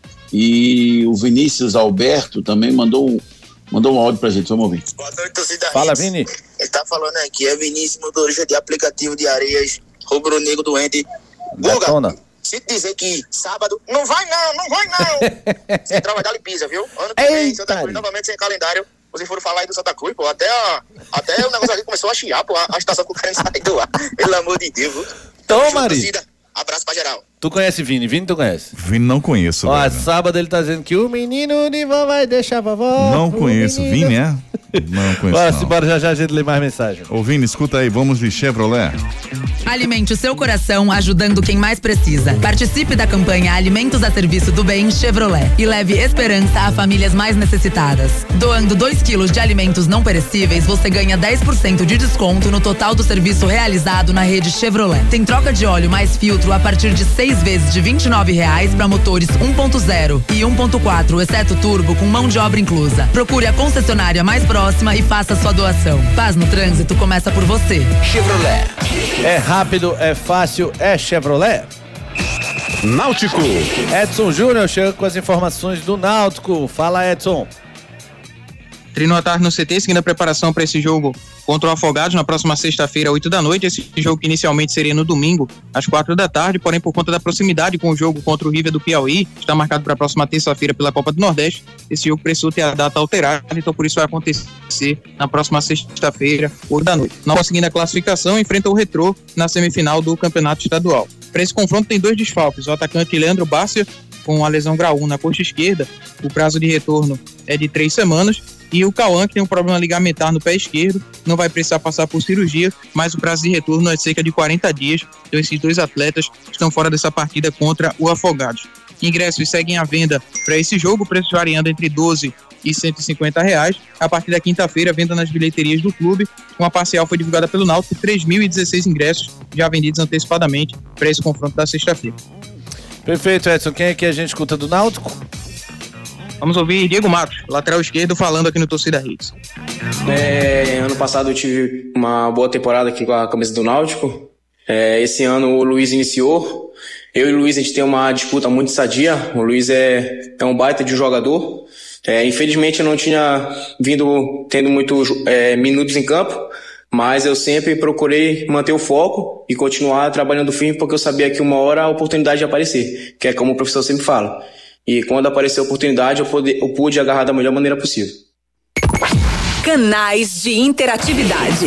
E o Vinícius Alberto também mandou um, mandou um áudio pra gente. Vamos ouvir. Boa noite, torcida. Fala, Vini. Ele tá falando aqui, é Vinícius, motorista de aplicativo de areias, rubro-negro doente. Guga, se dizer que sábado, não vai não, não vai não. Central vai dar limpeza, viu? Ano que vem, Santa Cruz novamente sem calendário. Vocês foram falar aí do Santa Cruz, pô, até, a, até o negócio aqui começou a chiar, pô, a, a estação com o cara sair do ar. Pelo amor de Deus, viu? Toma, Ari. Abraço pra geral. Tu conhece Vini? Vini tu conhece? Vini não conheço. Ó, velho. sábado ele tá dizendo que o menino de vó vai deixar a vovó. Não conheço. Menino. Vini é? Não conheço. Bora, não. simbora, já já a gente lê mais mensagem. Ô Vini, escuta aí, vamos de Chevrolet. Alimente o seu coração ajudando quem mais precisa. Participe da campanha Alimentos a Serviço do Bem Chevrolet e leve esperança a famílias mais necessitadas. Doando dois quilos de alimentos não perecíveis, você ganha dez por cento de desconto no total do serviço realizado na rede Chevrolet. Tem troca de óleo mais filtro a partir de seis vezes de vinte e nove reais para motores um ponto zero e um ponto quatro, exceto turbo, com mão de obra inclusa. Procure a concessionária mais próxima e faça sua doação. Paz no trânsito começa por você. Chevrolet. É rápido, é fácil, é Chevrolet. Náutico. Edson Júnior chega com as informações do Náutico. Fala, Edson. Treinou à tarde no C T, seguindo a preparação para esse jogo contra o Afogados na próxima sexta-feira, oito da noite. Esse jogo que inicialmente seria no domingo, às quatro da tarde, porém por conta da proximidade com o jogo contra o River do Piauí, está marcado para a próxima terça-feira pela Copa do Nordeste. Esse jogo precisou ter a data alterada, então por isso vai acontecer na próxima sexta-feira, oito da noite. Não conseguindo a classificação, enfrenta o Retrô na semifinal do Campeonato Estadual. Para esse confronto tem dois desfalques, o atacante Leandro Bárcia com a lesão graúda na coxa esquerda. O prazo de retorno é de três semanas. E o Cauã, que tem um problema ligamentar no pé esquerdo, não vai precisar passar por cirurgia, mas o prazo de retorno é cerca de quarenta dias. Então esses dois atletas estão fora dessa partida contra o Afogados. Ingressos seguem à venda para esse jogo, preço variando entre doze e cento e cinquenta reais. A partir da quinta-feira, venda nas bilheterias do clube. Uma parcial foi divulgada pelo Náutico, três mil e dezesseis ingressos já vendidos antecipadamente para esse confronto da sexta-feira. Perfeito, Edson. Quem é que a gente escuta do Náutico? Vamos ouvir Diego Matos, lateral esquerdo, falando aqui no Torcida Hits. É, ano passado eu tive uma boa temporada aqui com a camisa do Náutico. É, esse ano o Luiz iniciou. Eu e o Luiz, a gente tem uma disputa muito sadia. O Luiz é, é um baita de jogador. É, infelizmente eu não tinha vindo tendo muitos é, minutos em campo, mas eu sempre procurei manter o foco e continuar trabalhando firme, porque eu sabia que uma hora a oportunidade ia aparecer, que é como o professor sempre fala. E quando apareceu a oportunidade, eu pude, eu pude agarrar da melhor maneira possível. Canais de interatividade.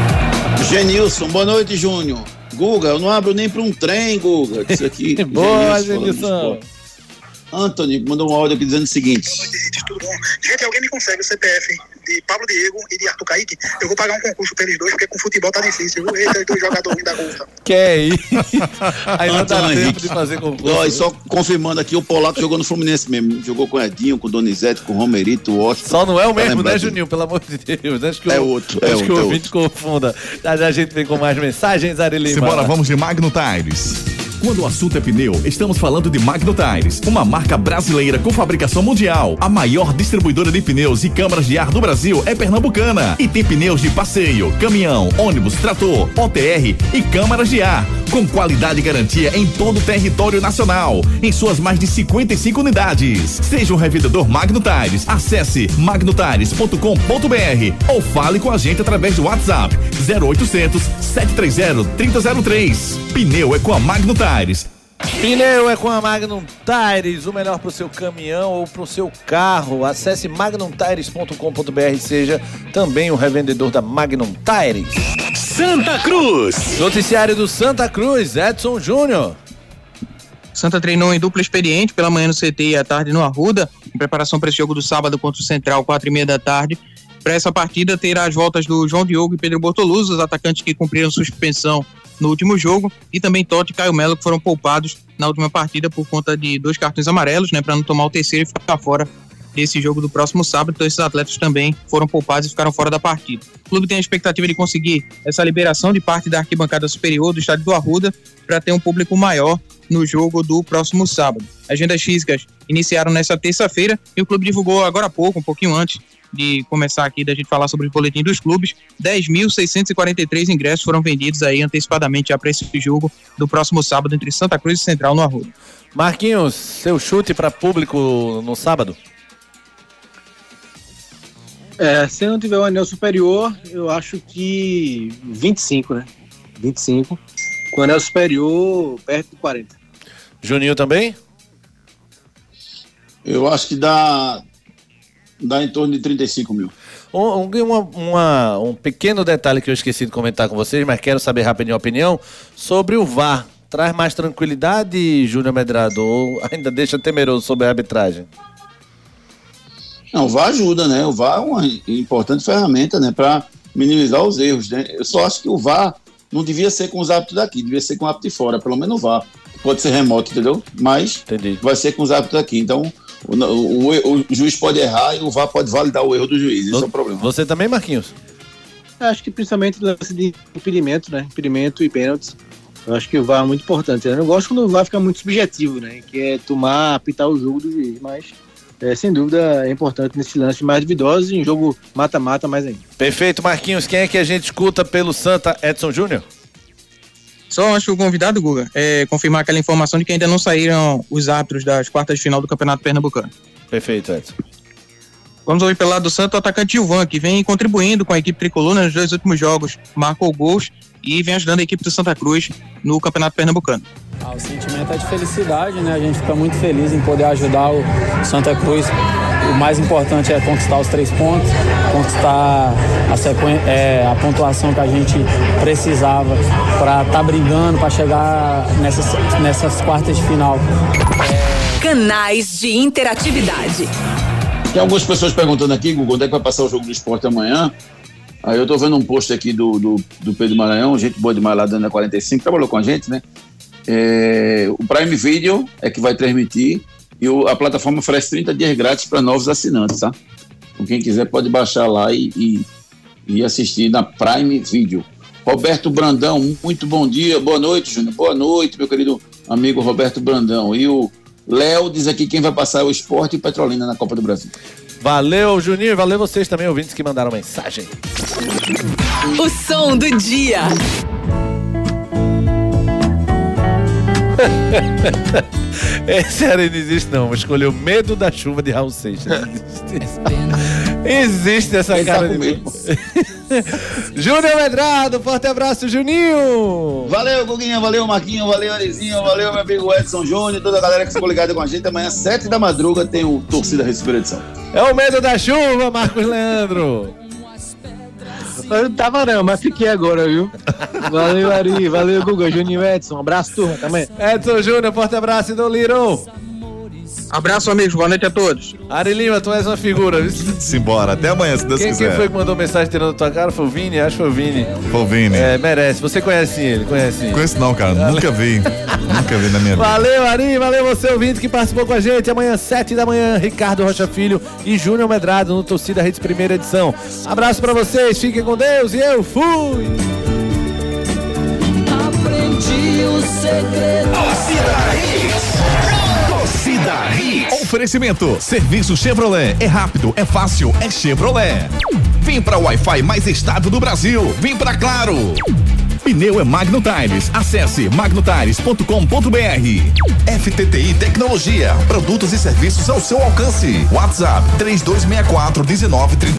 Genilson, boa noite, Júnior. Guga, eu não abro nem para um trem, Guga. Isso aqui. Boa, Genilson. Anthony mandou um áudio aqui dizendo o seguinte. Tudo bom? Gente, alguém me consegue o C P F de Pablo Diego e de Arthur Kaique? Eu vou pagar um concurso pra eles dois, porque com futebol tá difícil. Eita, dois jogadores da Golfa. Que é isso? Aí não dá tempo Henrique. de fazer concurso. Ó, e só confirmando aqui, o Polaco jogou no Fluminense mesmo. Jogou com o Edinho, com o Donizete, com o Romerito, o Washington. Só não é o mesmo, né, Juninho? Pelo amor de Deus. Acho que é o, outro. Acho é que outro, o é ouvinte confunda. Já já a gente vem com mais mensagens, Ari Lima. Simbora, vamos de Magno Tires. Quando o assunto é pneu, estamos falando de Magno Tires, uma marca brasileira com fabricação mundial. A maior distribuidora de pneus e câmaras de ar do Brasil é pernambucana e tem pneus de passeio, caminhão, ônibus, trator, O T R e câmaras de ar, com qualidade e garantia em todo o território nacional, em suas mais de cinquenta e cinco unidades. Seja um revendedor Magno Tires, acesse magno tires ponto com ponto b r ou fale com a gente através do WhatsApp zero oitocentos, sete três zero, três zero zero três. Pneu é com a Magno Tires. Pneu é com a Magnum Tires, o melhor para o seu caminhão ou para o seu carro. Acesse magnum tires ponto com ponto b r e seja também o revendedor da Magnum Tires. Santa Cruz. Noticiário do Santa Cruz, Edson Júnior. Santa treinou em dupla experiente pela manhã no C T e à tarde no Arruda, em preparação para esse jogo do sábado contra o Central, quatro e meia da tarde. Para essa partida terá as voltas do João Diogo e Pedro Bortoluzzi, os atacantes que cumpriram suspensão no último jogo, e também Totti e Caio Melo, que foram poupados na última partida por conta de dois cartões amarelos, né, para não tomar o terceiro e ficar fora desse jogo do próximo sábado. Então esses atletas também foram poupados e ficaram fora da partida. O clube tem a expectativa de conseguir essa liberação de parte da arquibancada superior do estádio do Arruda para ter um público maior no jogo do próximo sábado. Agendas físicas iniciaram nesta terça-feira e o clube divulgou agora há pouco, um pouquinho antes de começar aqui, da gente falar sobre o boletim dos clubes, dez mil seiscentos e quarenta e três ingressos foram vendidos aí antecipadamente já para esse jogo do próximo sábado entre Santa Cruz e Central no Arruda. Marquinhos, seu chute para público no sábado? É, se não tiver o anel superior, eu acho que vinte e cinco, né? vinte e cinco. Com o anel superior, perto de quarenta. Juninho também? Eu acho que dá, dá em torno de trinta e cinco mil. Um, uma, uma, um pequeno detalhe que eu esqueci de comentar com vocês, mas quero saber rapidinho a opinião sobre o V A R. Traz mais tranquilidade, Júnior Medrado, ou ainda deixa temeroso sobre a arbitragem? Não, o V A R ajuda, né? O V A R é uma importante ferramenta, né, para minimizar os erros, né? Eu só acho que o V A R não devia ser com os árbitros daqui, devia ser com o árbitro de fora, pelo menos o V A R. Pode ser remoto, entendeu? Mas Entendi. Vai ser com os árbitros daqui. Então, o, o, o, o juiz pode errar e o V A R pode validar o erro do juiz. Esse você, é o problema. Você também, Marquinhos? Eu acho que principalmente lance de impedimento, né? Impedimento e pênaltis. Eu acho que o V A R é muito importante. Eu não gosto quando o V A R fica muito subjetivo, né? Que é tomar, apitar o jogo do juiz, mas é, sem dúvida é importante nesse lance mais duvidoso e em jogo mata-mata mais ainda. Perfeito, Marquinhos. Quem é que a gente escuta pelo Santa, Edson Júnior? Só acho que o convidado, Guga, é confirmar aquela informação de que ainda não saíram os árbitros das quartas de final do Campeonato Pernambucano. Perfeito, Edson. Vamos ouvir pelo lado do Santa o atacante Gilvan, que vem contribuindo com a equipe tricolor nos dois últimos jogos, marcou gols e vem ajudando a equipe do Santa Cruz no Campeonato Pernambucano. Ah, o sentimento é de felicidade, né? A gente fica muito feliz em poder ajudar o Santa Cruz. O mais importante é conquistar os três pontos, conquistar a, sequen- é, a pontuação que a gente precisava para estar tá brigando, para chegar nessas, nessas quartas de final. É... Canais de interatividade. Tem algumas pessoas perguntando aqui, Gugu, onde é que vai passar o jogo do esporte amanhã? Aí eu tô vendo um post aqui do, do, do Pedro Maranhão, gente boa demais lá da Ana quarenta e cinco, trabalhou com a gente, né? É, o Prime Video é que vai transmitir e o, a plataforma oferece trinta dias grátis para novos assinantes, tá? Então quem quiser pode baixar lá e, e, e assistir na Prime Video. Roberto Brandão, muito bom dia, boa noite, Júnior, boa noite, meu querido amigo Roberto Brandão. E o Léo diz aqui quem vai passar o Sport e Petrolina na Copa do Brasil. Valeu, Juninho, valeu vocês também, ouvintes que mandaram mensagem. O som do dia. Esse era, não existe não, escolheu Medo da Chuva de Raul Seixas. Existe essa cara de... Júnior Medrado, forte abraço, Juninho. Valeu, Guguinha, valeu, Marquinho, valeu, Arizinho, valeu, meu amigo Edson Júnior, toda a galera que ficou ligada com a gente. Amanhã, sete da madruga, tem o Torcida Recupera Edição. É o Medo da Chuva, Marcos Leandro. Eu não tava não, mas fiquei agora, viu? Valeu, Ari, valeu, Guga, Juninho, Edson, um abraço, turma, também. Edson Júnior, forte abraço, do Liro. Abraço, amigos, boa noite a todos. Ari Lima, tu és uma figura, viu? Simbora, até amanhã, se Deus quem, quiser. Quem foi que mandou mensagem tirando a tua cara? Foi o Vini? Acho que foi o Vini. Foi o Vini. É, merece. Você conhece ele, conhece ele. Conheço não, cara, nunca vi. Nunca vi na minha vida. Valeu, Ari, valeu você, ouvinte, que participou com a gente. Amanhã, sete da manhã, Ricardo Rocha Filho e Júnior Medrado no Torcida Redes primeira edição. Abraço pra vocês, fiquem com Deus e eu fui! Aprendi o segredo. Torcida Hits. Torcida Hits. Oferecimento. Serviço Chevrolet. É rápido, é fácil, é Chevrolet. Vem pra Wi-Fi mais estável do Brasil. Vem pra Claro. Pneu é Magno Tires. Acesse magno tires ponto com ponto br. F T T I Tecnologia. Produtos e serviços ao seu alcance. WhatsApp três dois seis quatro um nove três.